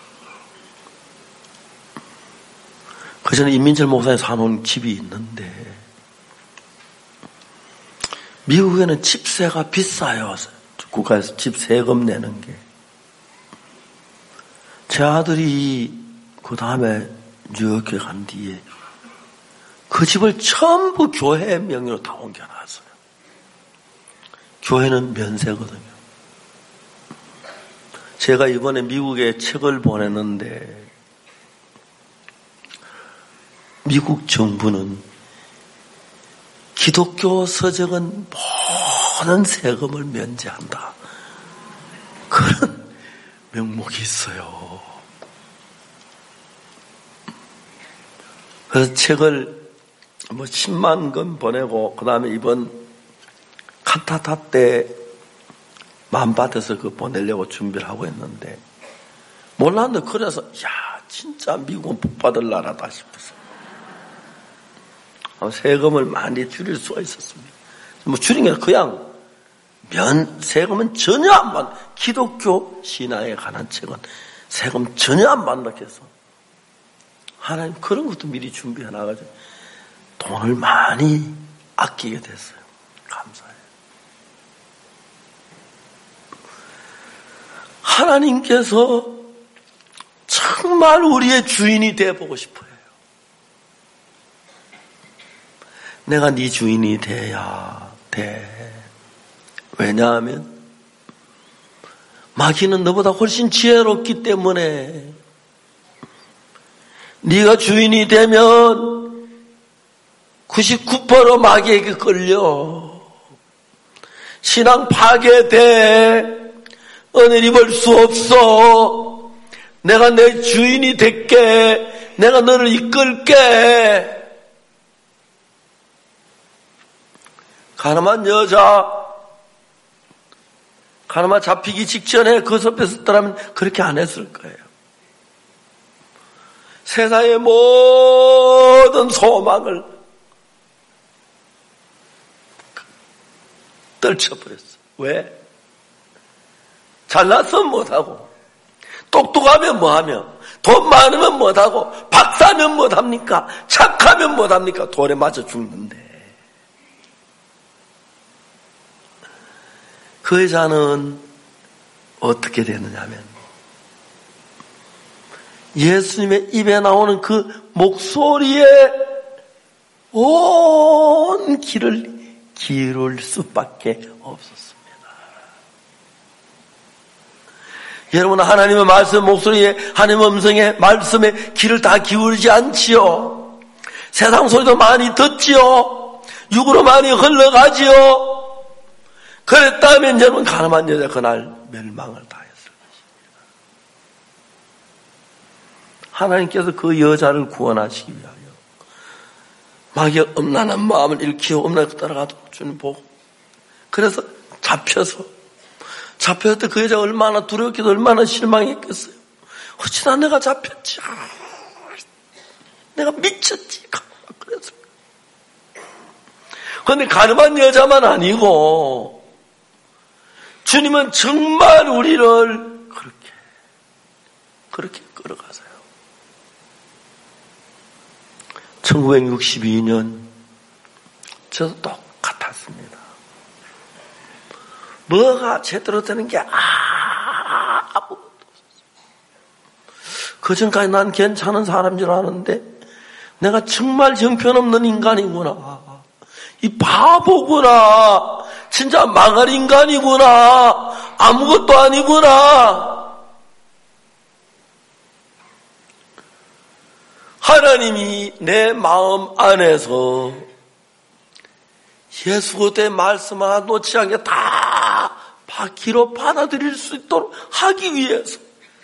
그 전에 임민철 목사님 사놓은 집이 있는데 미국에는 집세가 비싸요. 국가에서 집 세금 내는 게. 제 아들이 그 다음에 뉴욕에 간 뒤에 그 집을 전부 교회 명의로 다 옮겨놨어요. 교회는 면세거든요. 제가 이번에 미국에 책을 보냈는데 미국 정부는 기독교 서적은 모든 세금을 면제한다. 그런 명목이 있어요. 그래서 책을 뭐 십만 건 보내고 그 다음에 이번 칸타타 때 마음밭에서 그 보내려고 준비를 하고 있는데 몰랐는데 그래서 야 진짜 미국은 복받을 나라다 싶었어요. 세금을 많이 줄일 수가 있었습니다. 뭐 줄인 게 그냥 면 세금은 전혀 안 받는 기독교 신앙에 관한 책은 세금 전혀 안 받는다고 해서 하나님 그런 것도 미리 준비해 놔가지고 돈을 많이 아끼게 됐어요. 감사해요. 하나님께서 정말 우리의 주인이 되어보고 싶어요. 내가 네 주인이 돼야 돼. 왜냐하면 마귀는 너보다 훨씬 지혜롭기 때문에 네가 주인이 되면 구십구 퍼센트 마귀에게 걸려. 신앙 파괴돼. 은혜를 입을 수 없어. 내가 내 주인이 될게. 내가 너를 이끌게. 가늠한 여자, 가늠한 잡히기 직전에 그 섭에 섰더라면 그렇게 안 했을 거예요. 세상의 모든 소망을 떨쳐버렸어. 왜? 잘났으면 못하고, 똑똑하면 뭐하며, 돈 많으면 못하고, 박사면 못합니까? 착하면 못합니까? 돌에 맞아 죽는데. 그 여자는 어떻게 되느냐면 예수님의 입에 나오는 그 목소리에 온 길을 기울일 수밖에 없었습니다. 여러분 하나님의 말씀 목소리에 하나님의 음성에 말씀에 귀를 다 기울이지 않지요. 세상 소리도 많이 듣지요. 육으로 많이 흘러가지요. 그랬다면 여러분 가늠한 여자 그날 멸망을 당했을 것입니다. 하나님께서 그 여자를 구원하시기 위하여 마귀의 음란한 마음을 일으키고 음란하게 따라가도 주님 보고 그래서 잡혀서 잡혔을 때 그 여자가 얼마나 두렵기도 얼마나 실망했겠어요. 어찌나 내가 잡혔지. 내가 미쳤지. 그래서 그런데 가늠한 여자만 아니고 주님은 정말 우리를 그렇게 그렇게 끌어가세요. 천구백육십이 년 저도 똑같았습니다. 뭐가 제대로 되는 게 아무것도 없었어요. 그전까지 난 괜찮은 사람인 줄 아는데 내가 정말 형편없는 인간이구나. 이 바보구나. 진짜 망할 인간이구나. 아무것도 아니구나. 하나님이 내 마음 안에서 예수 그리스도의 말씀 하나 놓지 않게 다 바퀴로 받아들일 수 있도록 하기 위해서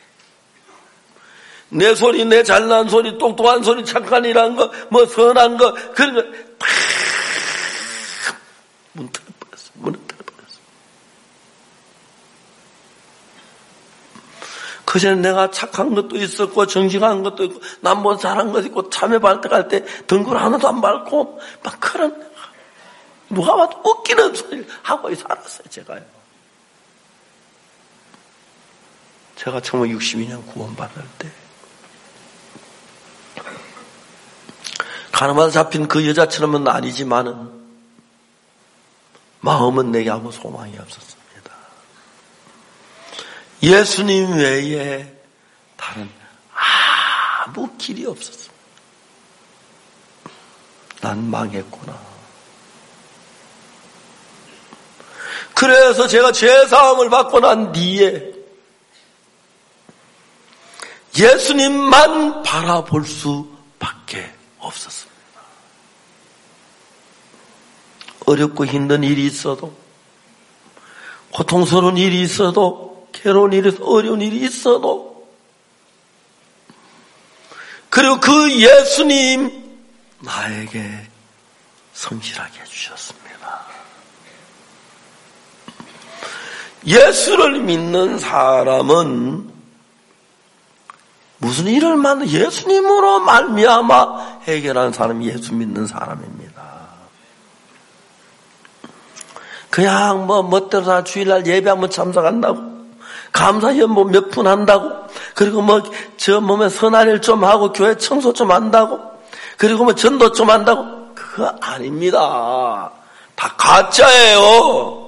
내 소리, 내 잘난 소리, 똑똑한 소리, 착한 일한 거, 뭐 선한 거 그런 거 다 문 닫아버렸어. 문을 닫아버렸어. 그전에 내가 착한 것도 있었고 정직한 것도 있고 난 뭐 잘한 것도 있고 참외 밟을 갈 때 등굴 하나도 안 밟고 막 그런 누가 봐도 웃기는 소리를 하고 살았어요. 제가요. 제가 천구백육십이 년 구원받을 때 가늠하다 잡힌 그 여자처럼은 아니지만은 마음은 내게 아무 소망이 없었습니다. 예수님 외에 다른 아무 길이 없었습니다. 난 망했구나. 그래서 제가 죄사함을 받고 난 뒤에 예수님만 바라볼 수밖에 없었습니다. 어렵고 힘든 일이 있어도 고통스러운 일이 있어도 괴로운 일이 있어도 어려운 일이 있어도 그리고 그 예수님 나에게 성실하게 해주셨습니다. 예수를 믿는 사람은 무슨 일을 만나 예수님으로 말미암아 해결하는 사람이 예수 믿는 사람입니다. 그냥 뭐 멋대로 다 주일날 예배 한번 참석한다고, 감사연보 몇 푼 한다고, 그리고 뭐 저 몸에 선한 일 좀 하고 교회 청소 좀 한다고, 그리고 뭐 전도 좀 한다고, 그거 아닙니다. 다 가짜예요.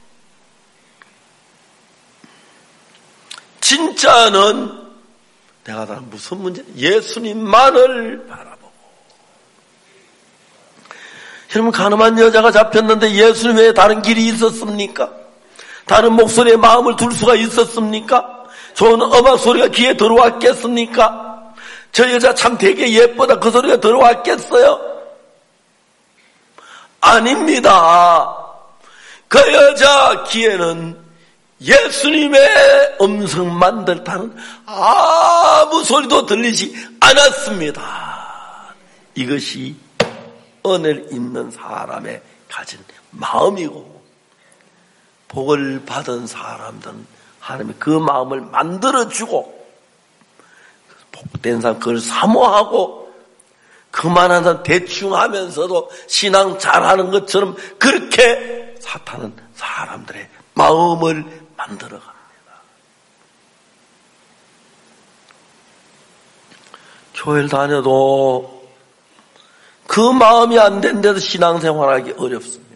진짜는 내가 다 무슨 문제? 예수님만을 바라보고. 여러분, 가늠한 여자가 잡혔는데 예수님 외에 다른 길이 있었습니까? 다른 목소리에 마음을 둘 수가 있었습니까? 좋은 음악 소리가 귀에 들어왔겠습니까? 저 여자 참 되게 예쁘다, 그 소리가 들어왔겠어요? 아닙니다. 그 여자 귀에는 예수님의 음성만 들다는 아무 소리도 들리지 않았습니다. 이것이 은혜를 입는 사람의 가진 마음이고, 복을 받은 사람들은 하나님이 그 마음을 만들어주고, 복된 사람 그걸 사모하고, 그만한 사람 대충 하면서도 신앙 잘하는 것처럼 그렇게 사탄은 사람들의 마음을 만들어갑니다. 교회를 다녀도 그 마음이 안 된데도 신앙생활하기 어렵습니다.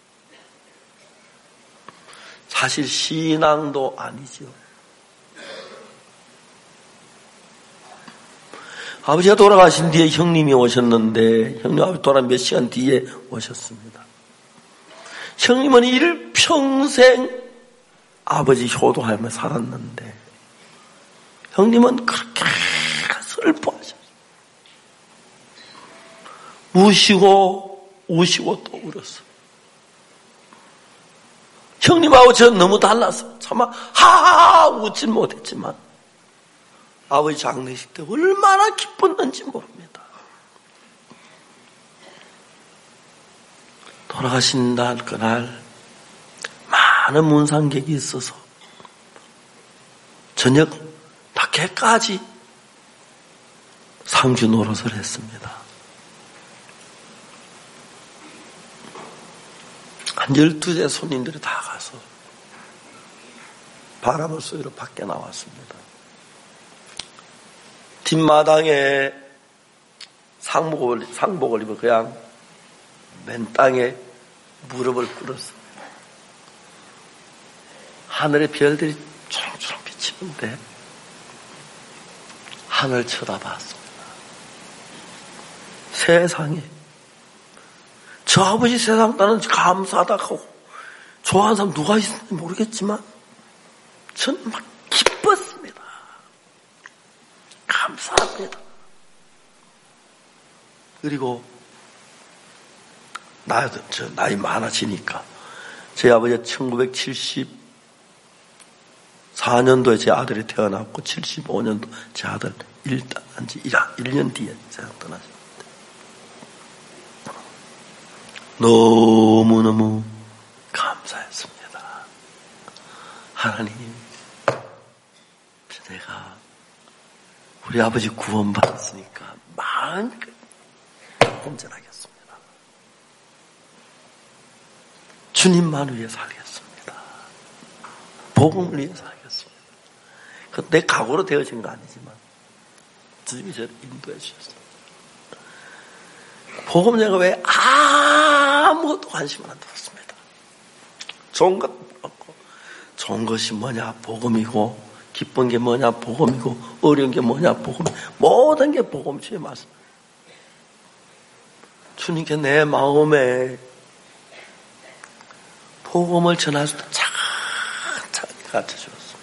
사실 신앙도 아니죠. 아버지가 돌아가신 뒤에 형님이 오셨는데, 형님 아버지 돌아간 몇 시간 뒤에 오셨습니다. 형님은 일평생 아버지 효도하며 살았는데, 형님은 그렇게 슬퍼하셨어요. 우시고 우시고 또 울었어요. 형님하고 저는 너무 달라서 차마 하하하 웃진 못했지만 아버지 장례식 때 얼마나 기뻤는지 모릅니다. 돌아가신 날 그날 많은 문상객이 있어서 저녁 낮게까지 상주 노릇을 했습니다. 한 열두 대 손님들이 다 가서 바람을 쏘이러 밖에 나왔습니다. 뒷마당에 상복을, 상복을 입어 그냥 맨 땅에 무릎을 꿇었습니다. 하늘의 별들이 초롱초롱 비치는데 하늘 쳐다봤습니다. 세상에 저 아버지 세상 나는 감사하다 하고 좋아하는 사람 누가 있는지 모르겠지만 저는 막 기뻤습니다. 감사합니다. 그리고 나, 저 나이 많아지니까 제 아버지가 천구백칠십사 년도에 제 아들이 태어났고 칠십오 년도 제 아들 일단 한지 일 년 뒤에 세상 떠나셨는데 너무너무 감사했습니다. 하나님, 내가 우리 아버지 구원받았으니까 마음껏 온전하겠습니다. 주님만 위해 살겠습니다. 복음을 위해 살겠습니다. 그 내 각오로 되어진 거 아니지만 주님이 저를 인도해 주셨습니다. 복음 내가 왜 아무것도 관심을 안 두었습니다. 좋은 것 없고, 좋은 것이 뭐냐 복음이고, 기쁜 게 뭐냐 복음이고, 어려운 게 뭐냐 복음, 모든 게 복음 주의 말씀. 주님께 내 마음에 복음을 전할 수 있도록 차근차근 가르쳐 주었습니다.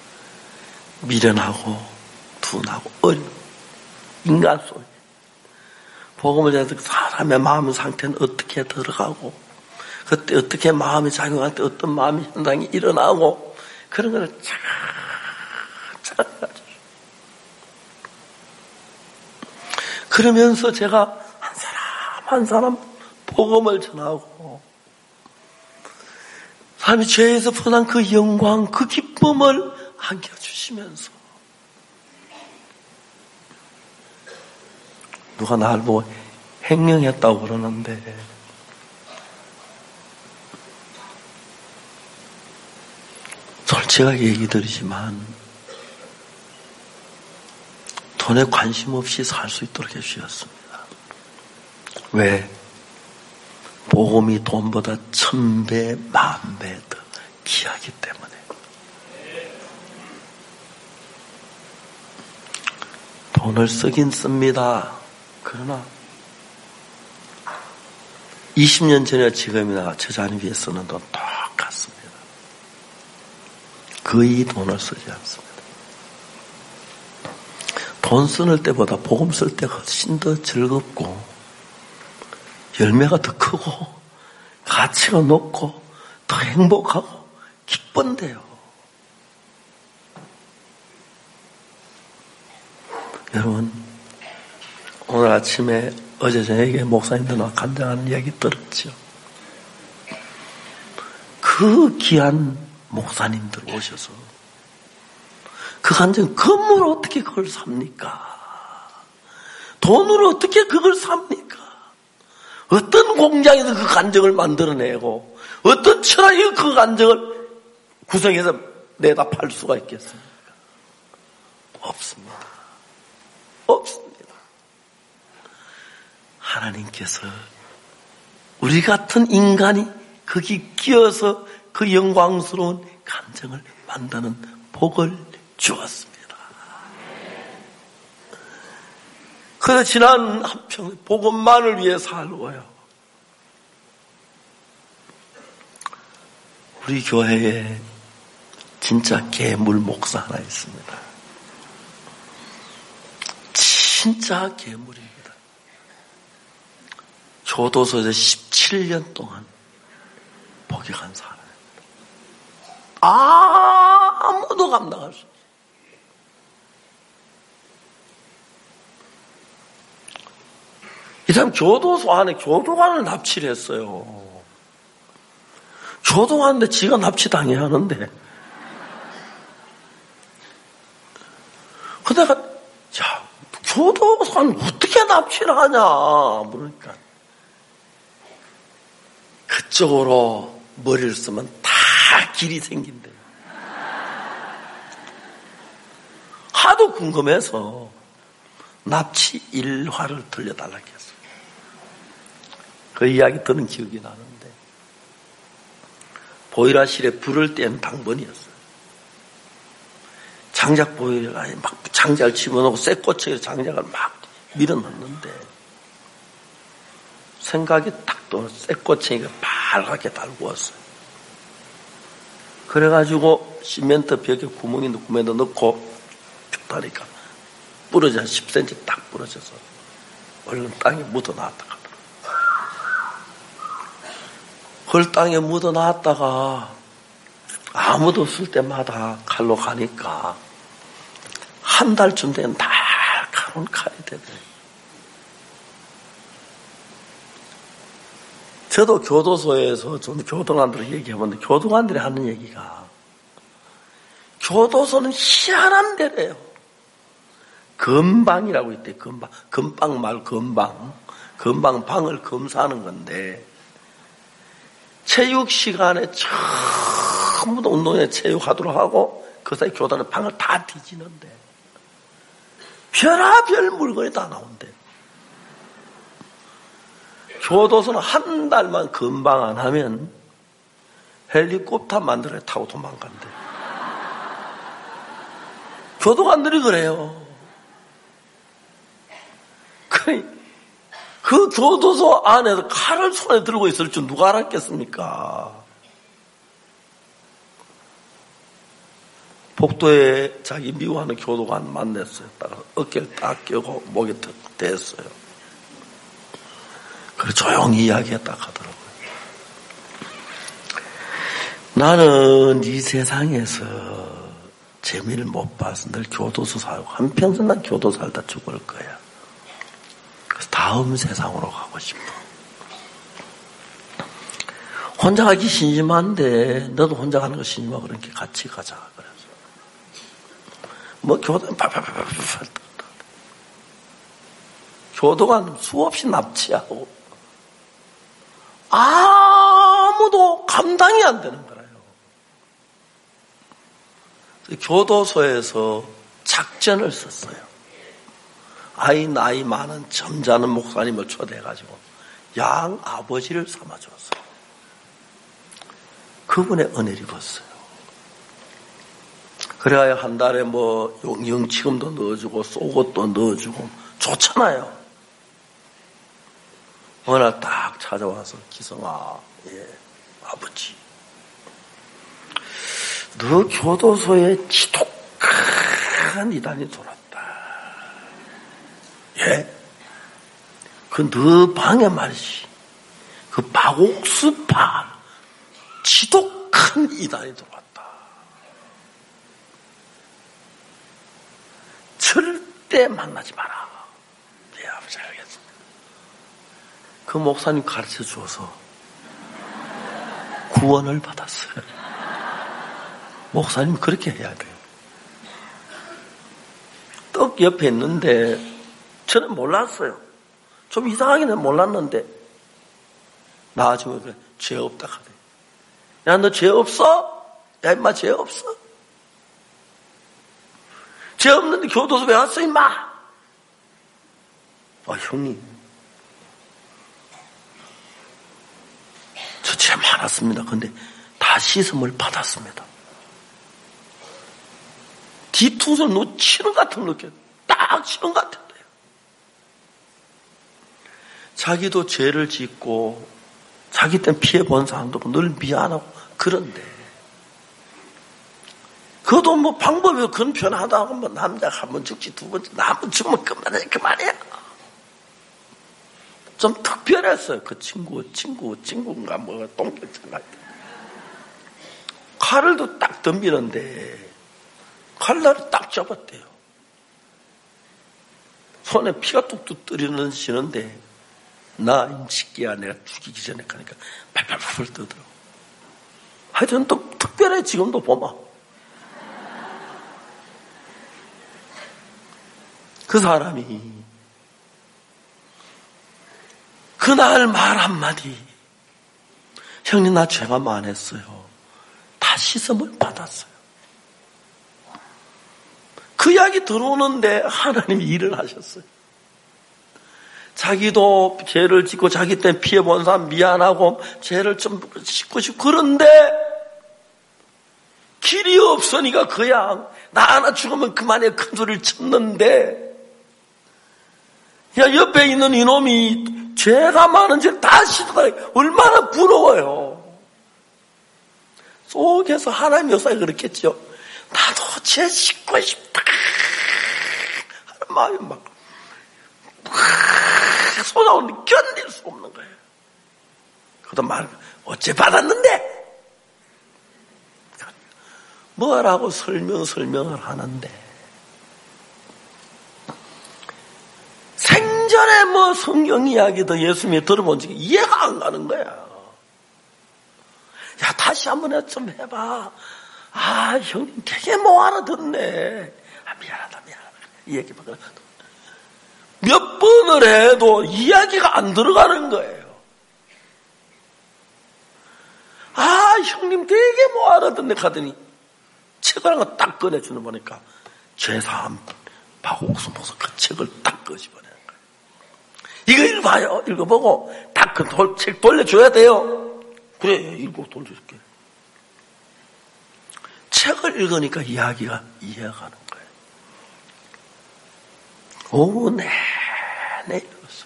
미련하고 둔하고 어려운 인간 속에 복음을 전해서 사람의 마음 상태는 어떻게 들어가고, 그때 어떻게 마음이 작용할 때 어떤 마음의 현상이 일어나고, 그런 걸 차근차근 가르쳐. 그러면서 제가 한 사람 한 사람 복음을 전하고 하나님의 죄에서 벗어난 그 영광, 그 기쁨을 안겨주시면서 누가 나를 보고 행령했다고 그러는데 솔직하게 얘기 드리지만 돈에 관심 없이 살 수 있도록 해주셨습니다. 왜? 복음이 돈보다 천 배, 만 배 더 귀하기 때문에. 돈을 쓰긴 씁니다. 그러나 이십 년 전이나 지금이나 제자님 위해 쓰는 돈 똑같습니다. 거의 돈을 쓰지 않습니다. 돈 쓰는 때보다 복음 쓸 때가 훨씬 더 즐겁고 열매가 더 크고 가치가 높고 더 행복하고 기쁜데요. 여러분, 오늘 아침에 어제 저에게 목사님들과 간증하는 얘기 들었죠. 그 귀한 목사님들 오셔서 그 간증, 건물을 어떻게 그걸 삽니까? 돈으로 어떻게 그걸 삽니까? 어떤 공장에서 그 간증을 만들어내고 어떤 철학이 그 간증을 구성해서 내다 팔 수가 있겠습니까? 없습니다. 없습니다. 하나님께서 우리 같은 인간이 거기 끼어서 그 영광스러운 간증을 만드는 복을 주었습니다. 그래서 지난 한평 복음만을 위해 살고요. 우리 교회에 진짜 괴물 목사 하나 있습니다. 진짜 괴물입니다. 교도소에서 십칠 년 동안 복역한 사람입니다. 아무도 감당할 수 없어요. 이 사람 교도소 안에 교도관을 납치를 했어요. 교도관인데 지가 납치당해야 하는데. 근데 내가, 야, 교도관 어떻게 납치를 하냐, 그러니까. 그쪽으로 머리를 쓰면 다 길이 생긴대. 하도 궁금해서 납치 일화를 들려달라고 했어요. 그 이야기 듣는 기억이 나는데, 보일러실에 불을 뗀 당번이었어요. 장작 보일러가 막 장작을 집어넣고 쇠꼬챙이로 장작을 막 밀어넣는데, 생각이 딱 또 쇠꼬챙이가 빨갛게 달구었어요. 그래가지고 시멘트 벽에 구멍이 구멍에다 넣고 쭉 하니까 부러져 십 센티미터 딱 부러져서 얼른 땅에 묻어놨다 가더라고요. 그걸 땅에 묻어놨다가 아무도 없을 때마다 칼로 가니까 한 달쯤 되면 날카로운 칼이 되더라고요. 저도 교도소에서 좀 교도관들 얘기해보는데 교도관들이 하는 얘기가 교도소는 희한한 데래요. 검방이라고 있대. 검방. 검방 말 검방. 검방 방을 검사하는 건데 체육 시간에 전부 다 운동회 체육하도록 하고 그 사이 교단의 방을 다 뒤지는데 별하별 물건이 다 나온대. 교도소는 한 달만 검방 안 하면 헬리콥터 만들어 타고 도망간대. 교도관들이 그래요. 그, 그 교도소 안에서 칼을 손에 들고 있을 줄 누가 알았겠습니까? 복도에 자기 미워하는 교도관 만났어요. 따라서 어깨를 딱 껴고 목에 턱 댔어요. 그래 조용히 이야기했다 하더라고요. 나는 이 세상에서 재미를 못 봐서 늘 교도소 살고 한평생 난 교도 살다 죽을 거야. 그래서 다음 세상으로 가고 싶어. 혼자 가기 심심한데 너도 혼자 가는 거 심심하고 그렇게 같이 가자. 그래서 뭐 교도 팔팔팔팔팔 교도관 수없이 납치하고 아무도 감당이 안 되는 거예요. 교도소에서 작전을 썼어요. 아이 나이 많은 점잖은 목사님을 초대해가지고 양 아버지를 삼아줬어요. 그분의 은혜를 입었어요. 그래야 한 달에 뭐 영치금도 넣어주고 속옷도 넣어주고 좋잖아요. 어느 날 딱 찾아와서 기성아, 예, 아버지, 너 교도소에 지독한 이단이 돌았다. 예? 그 너 방에 말이지, 그 박옥수파 지독한 이단이 들어왔다. 절대 만나지 마라. 네, 아버지 알겠습니다. 그 목사님 가르쳐 주어서 구원을 받았어요. 목사님 그렇게 해야 돼요. 떡 옆에 있는데 저는 몰랐어요. 좀 이상하게는 몰랐는데 나중에 그래, 죄 없다 하대. 야, 너 죄 없어? 야, 임마, 죄 없어? 죄 없는데 교도소 왜 왔어, 임마? 아, 형님. 저 죄 많았습니다. 근데 다 씻음을 받았습니다. 뒤통수를 놓치는 것 같은 느낌. 딱 치는 것 같은데요. 자기도 죄를 짓고, 자기 때문에 피해 본 사람도 늘 미안하고, 그런데, 그것도 뭐 방법이 그건 변하다고 뭐 남자가 한 번 죽지 두 번째, 나 한 번 죽으면 그만해, 그만해. 좀 특별했어요. 그 친구, 친구, 친구인가 뭐 똥개처럼 할 때. 칼을도 딱 덤비는데, 칼날을 딱 잡았대요. 손에 피가 뚝뚝 떨리는 시는데, 나 임식기야 내가 죽이기 전에 가니까 팔팔팔 떠들어. 하여튼 또 특별해. 지금도 보면 그 사람이 그날 말 한마디, 형님 나 죄가 많았어요. 다 씻음을 받았어요. 그 이야기 들어오는데 하나님이 일을 하셨어요. 자기도 죄를 짓고 자기 때문에 피해본 사람 미안하고 죄를 좀 씻고 싶고 그런데 길이 없으니까 그냥 나 하나 죽으면 그만해 큰 소리를 쳤는데, 야, 옆에 있는 이놈이 죄가 많은 죄를 다 씻어다. 얼마나 부러워요. 속에서 하나님 역사에 그렇겠죠. 나도 죄 씻고 싶다 하는 마음이 막 쏟아오는데 견딜 수 없는 거예요. 그것도 말, 어째 받았는데? 뭐라고 설명, 설명을 하는데. 생전에 뭐 성경 이야기도 예수님이 들어본 적이 이해가 안 가는 거야. 야, 다시 한번 좀 해봐. 아, 형님 되게 못 알아듣네. 아, 미안하다, 미안하다. 이 얘기 막. 몇 번을 해도 이야기가 안 들어가는 거예요. 아, 형님 되게 못 알아듣네 하더니 책을 하나 딱 꺼내주는 보니까 죄사함 박옥수 목사 그 책을 딱 꺼집어내는 거예요. 이거 읽어봐요. 읽어보고 딱 그 책 돌려줘야 돼요. 그래, 읽고 돌려줄게. 책을 읽으니까 이야기가 이해가 가는 거예요. 오, 네, 네, 읽었어.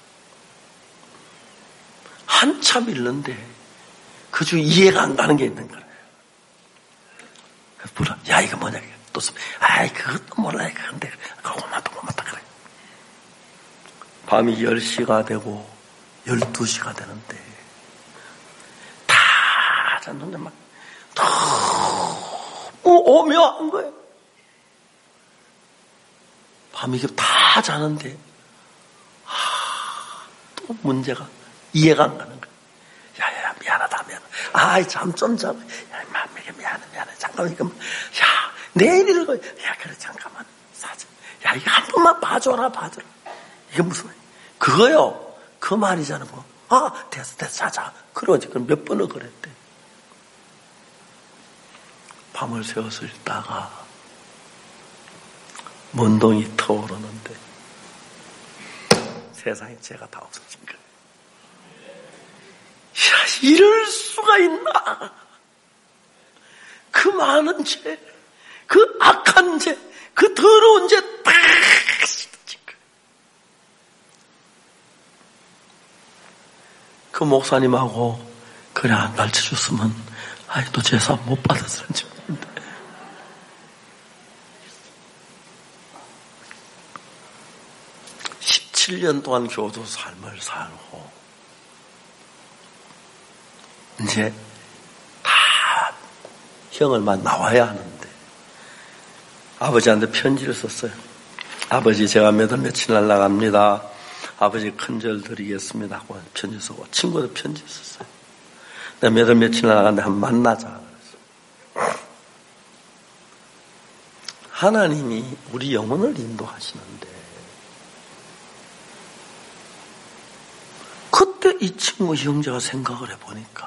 한참 읽는데 그 중에 이해가 안 가는 게 있는 거예요. 그래서 물어, 야, 이거 뭐냐? 또, 아이, 그것도 몰라. 근데, 고맙다, 고맙다, 그래. 밤이 열 시가 되고, 열두 시가 되는데, 다 잤는데 막, 너무 오묘한 거예요. 밤이 다 자는데, 하, 또 문제가 이해가 안 가는 거예요. 야, 야, 미안하다, 미안하다. 아이, 잠 좀 자고. 야, 마, 미안해, 미안해. 잠깐만, 이거. 야, 내일 읽어. 야, 그래, 잠깐만. 사자. 야, 이거 한 번만 봐줘라, 봐줘라. 이게 무슨 말이야? 그거요. 그 말이잖아, 뭐. 아, 됐어, 됐어, 자자. 그러지. 그럼 몇 번을 그랬대. 밤을 새워서 읽다가, 먼동이 터오르는데, 세상에 죄가 다 없어진 거야. 야, 이럴 수가 있나? 그 많은 죄, 그 악한 죄, 그 더러운 죄 다 씻어진 거야. 그 목사님하고 그래 안 가르쳐줬으면 아직도 제사 못 받았을 줄 알았는데. 십칠 년 동안 교도 삶을 살고 이제 다 형을만 나와야 하는데 아버지한테 편지를 썼어요. 아버지, 제가 몇 월 며칠 날 나갑니다. 아버지 큰절 드리겠습니다 하고 편지 쓰고, 친구도 편지 썼어요. 내가 몇 월 며칠 날 나가는데 한번 만나자 그랬어요. 하나님이 우리 영혼을 인도하시는데 그때 이 친구 형제가 생각을 해보니까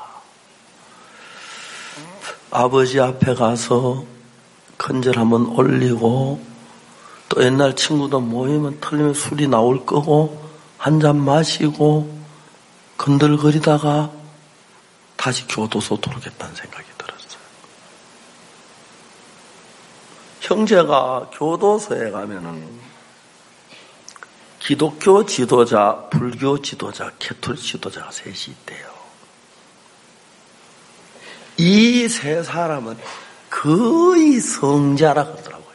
아버지 앞에 가서 큰절 한번 올리고 또 옛날 친구도 모이면 틀리면 술이 나올 거고 한 잔 마시고 건들거리다가 다시 교도소 돌아오겠다는 생각이 들었어요. 형제가 교도소에 가면은 기독교 지도자, 불교 지도자, 캐톨릭 지도자가 셋이 있대요. 이 세 사람은 거의 성자라 그러더라고요.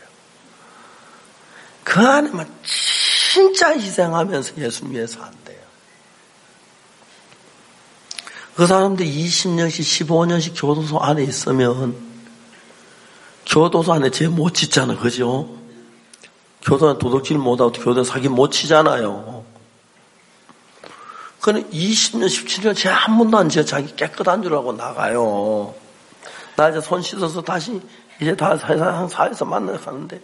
그 안에만 진짜 희생하면서 예수 위해서 한대요. 그 사람들 이십 년씩, 십오 년씩 교도소 안에 있으면 교도소 안에 죄 못 짓잖아, 그죠? 교도소에 도둑질 못하고 교도소에 사기 못 치잖아요. 그는 이십 년, 십칠 년 죄 한 번도 안 지어 자기 깨끗한 줄 알고 나가요. 나 이제 손 씻어서 다시 이제 다 세상 사회에서 만나러 가는데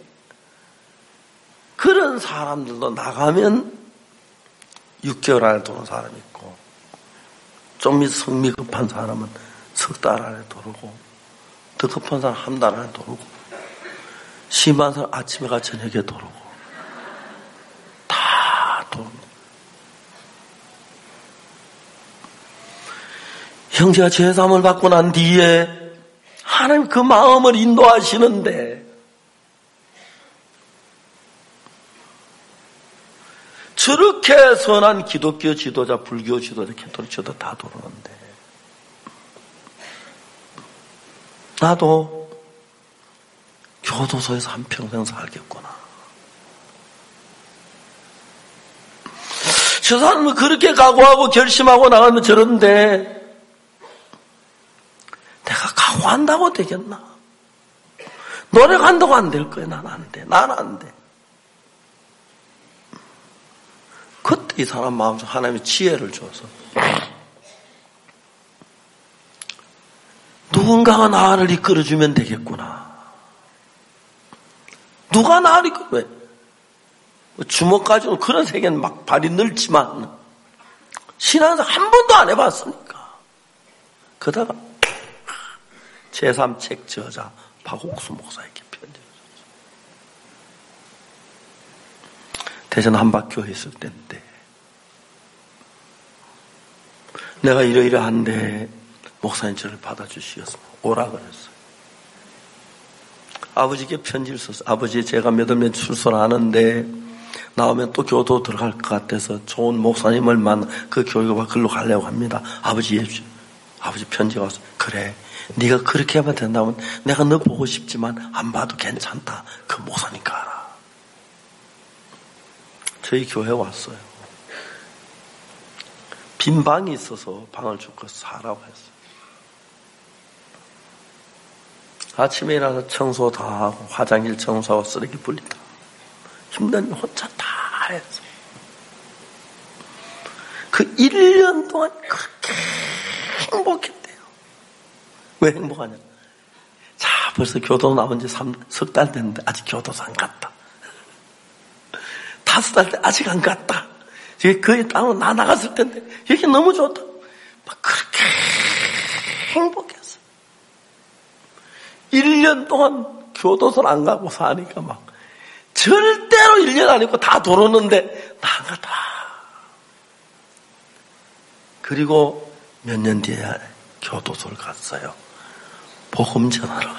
그런 사람들도 나가면 육 개월 안에 도는 사람이 있고 좀 성미 급한 사람은 석 달 안에 도르고 더 급한 사람은 한 달 안에 도르고 심한 사람 아침에 가 저녁에 도르고 다 도릅니다. 형제가 죄사함을 받고 난 뒤에 하나님 그 마음을 인도하시는데 저렇게 선한 기독교 지도자, 불교 지도자, 캐톨릭 지도자 다 도르는데 나도 교도소에서 한평생 살겠구나. 저 사람은 그렇게 각오하고 결심하고 나가면 저런데 내가 각오한다고 되겠나? 노력한다고 안 될 거야. 난 안 돼. 난 안 돼. 그때 이 사람 마음속 하나님이 지혜를 줘서 누군가가 나를 이끌어주면 되겠구나. 누가 나를 이끌어? 왜? 주먹 가지고 그런 세계는 막 발이 넓지만 신앙생활 한 번도 안 해봤으니까. 그러다가 제삼 책 저자 박옥수 목사에게 편지를 줬어요. 대전 한박교회 있을 때인데 내가 이러이러한데 목사님 저를 받아주시겠습니다. 오라 그랬어요. 아버지께 편지를 썼어요. 아버지, 제가 몇 월 며칠 출소를 하는데 나오면 또 교도 들어갈 것 같아서 좋은 목사님을 만나 그 교육과 글로 가려고 합니다. 아버지, 예, 아버지 편지가 왔어요. 그래, 네가 그렇게 하면 된다면 내가 너 보고 싶지만 안 봐도 괜찮다. 그 목사님 가라. 저희 교회 왔어요. 빈 방이 있어서 방을 주고 사라고 했어요. 아침에 일어나서 청소 다 하고 화장실 청소하고 쓰레기 분리다 힘든 혼자 다 했어요. 그 일 년 동안 그렇게 행복했대요. 왜 행복하냐? 자, 벌써 교도 나온 지 석 달 됐는데 아직 교도소 안 갔다. 다섯 달 때 아직 안 갔다. 이게 거의 땅으로 나 나갔을 텐데 이게 너무 좋다. 막 그렇게 행복했어. 일 년 동안 교도소를 안 가고 사니까 막 절대로 일 년 안 있고 다 돌았는데 나 안 갔다. 그리고 몇 년 뒤에 교도소를 갔어요. 복음 전하러.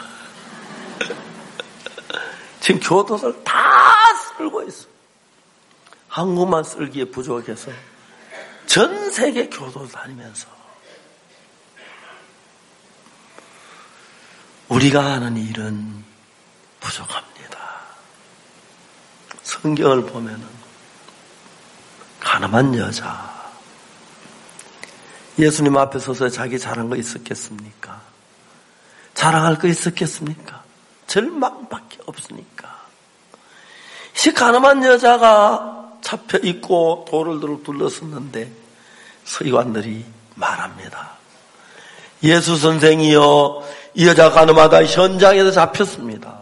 지금 교도소를 다 쓸고 있어. 한국만 쓸기에 부족해서 전 세계 교도 다니면서 우리가 하는 일은 부족합니다. 성경을 보면은 가늠한 여자, 예수님 앞에 서서 자기 잘한 거 있었겠습니까? 자랑할 거 있었겠습니까? 절망밖에 없으니까. 이 가늠한 여자가 잡혀 있고 돌을 들어 둘러섰는데 서기관들이 말합니다. 예수 선생이여, 이 여자 가늠하다 현장에서 잡혔습니다.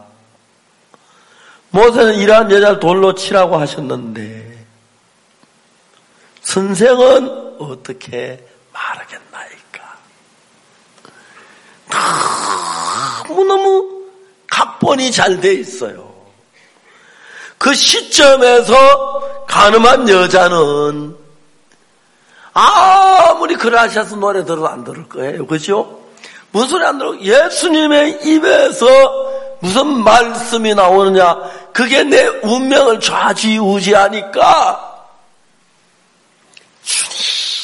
모세는 이러한 여자를 돌로 치라고 하셨는데 선생은 어떻게 말하겠나이까? 너무너무 각본이 잘 돼 있어요. 그 시점에서 가늠한 여자는 아무리 그라시아스 노래 들어도 안 들을 거예요. 그죠? 무슨 소리 안 들어? 예수님의 입에서 무슨 말씀이 나오느냐? 그게 내 운명을 좌지우지하니까 주님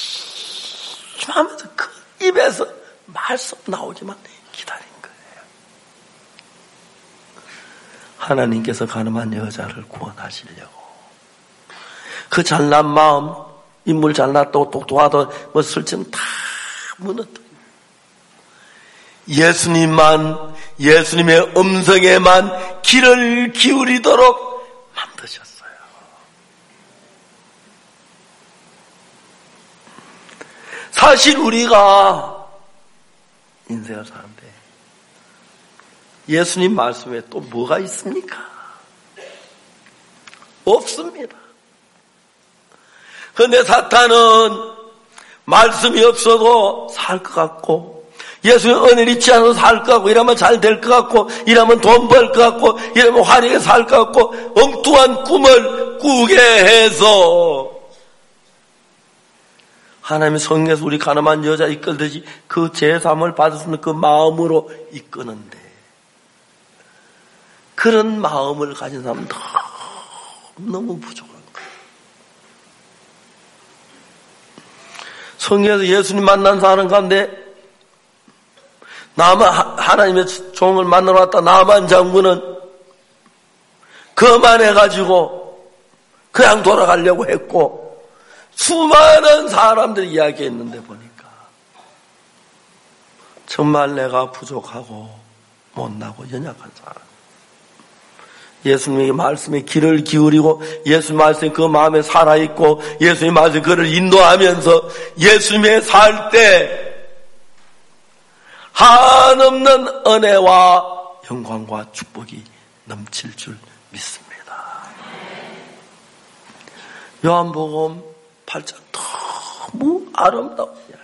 하면서 그 입에서 말씀 나오기만 기다린 거예요. 하나님께서 가늠한 여자를 구원하시려고 그 잘난 마음, 인물 잘났다고 똑똑하다고 뭐 설정 다 무너뜨려 예수님만, 예수님의 음성에만 귀를 기울이도록 만드셨어요. 사실 우리가 인생을 사는데 예수님 말씀에 또 뭐가 있습니까? 없습니다. 그런데 사탄은 말씀이 없어도 살 것 같고 예수의 은혜를 잊지 않아서 살 것 같고 이러면 잘 될 것 같고 이러면 돈 벌 것 같고 이러면 환하게 살 것 같고 엉뚱한 꿈을 꾸게 해서 하나님의 성령에서 우리 가늠한 여자 이끌듯이 그 제삼을 받을 수 있는 그 마음으로 이끄는데 그런 마음을 가진 사람은 너무 부족한 거예요. 성경에서 예수님 만난 사람 가운데 나만 하나님의 종을 만나러 왔다 나만 장군은 그만해가지고 그냥 돌아가려고 했고 수많은 사람들이 이야기했는데 보니까 정말 내가 부족하고 못나고 연약한 사람 예수님의 말씀에 귀를 기울이고 예수님 말씀이 그 마음에 살아있고 예수님 말씀이 그를 인도하면서 예수님의 살 때 한없는 은혜와 영광과 축복이 넘칠 줄 믿습니다. 요한복음 팔 장 너무 아름다운 이야기.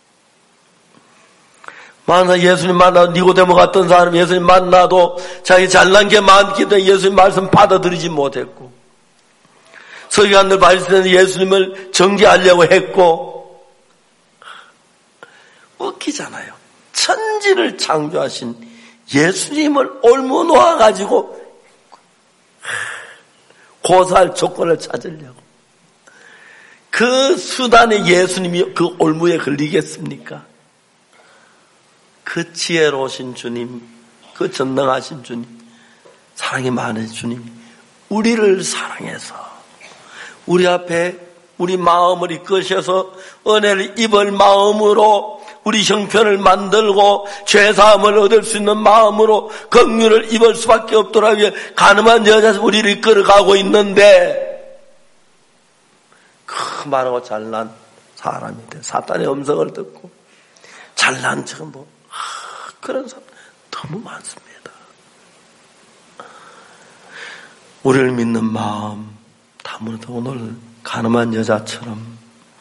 만약 예수님 만나도 니고데모 같은 사람 예수님 만나도 자기 잘난 게 많기 때문에 예수님 말씀 받아들이지 못했고 서기관들 바리새인들 예수님을 정죄하려고 했고 웃기잖아요. 천지를 창조하신 예수님을 올무 놓아가지고 고소할 조건을 찾으려고 그 수단에 예수님이 그 올무에 걸리겠습니까? 그 지혜로우신 주님, 그 전능하신 주님, 사랑이 많은 주님이 우리를 사랑해서 우리 앞에 우리 마음을 이끄셔서 은혜를 입을 마음으로 우리 형편을 만들고 죄사함을 얻을 수 있는 마음으로 긍휼을 입을 수밖에 없도록 위해 가늠한 여자에서 우리를 이끌어가고 있는데 그 많고 잘난 사람인데 사탄의 음성을 듣고 잘난 척은 뭐 아, 그런 사람 너무 많습니다. 우리를 믿는 마음 다무도 오늘 가늠한 여자처럼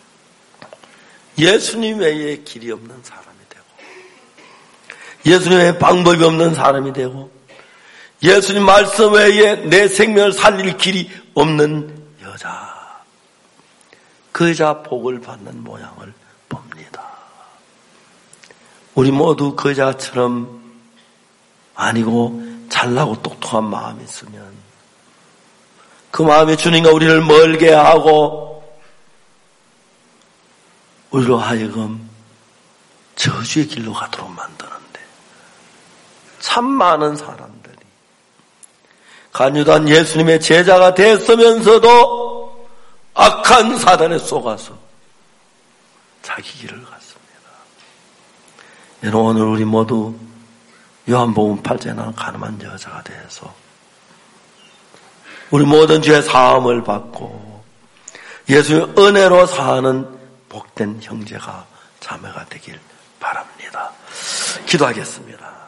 예수님 외에 길이 없는 사람이 되고 예수님 외에 방법이 없는 사람이 되고 예수님 말씀 외에 내 생명을 살릴 길이 없는 여자, 그 여자 복을 받는 모양을 봅니다. 우리 모두 그 여자처럼 아니고 잘나고 똑똑한 마음이 있으면 그 마음이 주님과 우리를 멀게 하고 우리로 하여금 저주의 길로 가도록 만드는데 참 많은 사람들이 간유단 예수님의 제자가 됐으면서도 악한 사단에 속아서 자기 길을 갔습니다. 여러분, 오늘 우리 모두 요한복음 팔 장에 나온 가늠한 여자가 돼서 우리 모든 죄의 사함을 받고 예수의 은혜로 사는 복된 형제가 자매가 되길 바랍니다. 기도하겠습니다.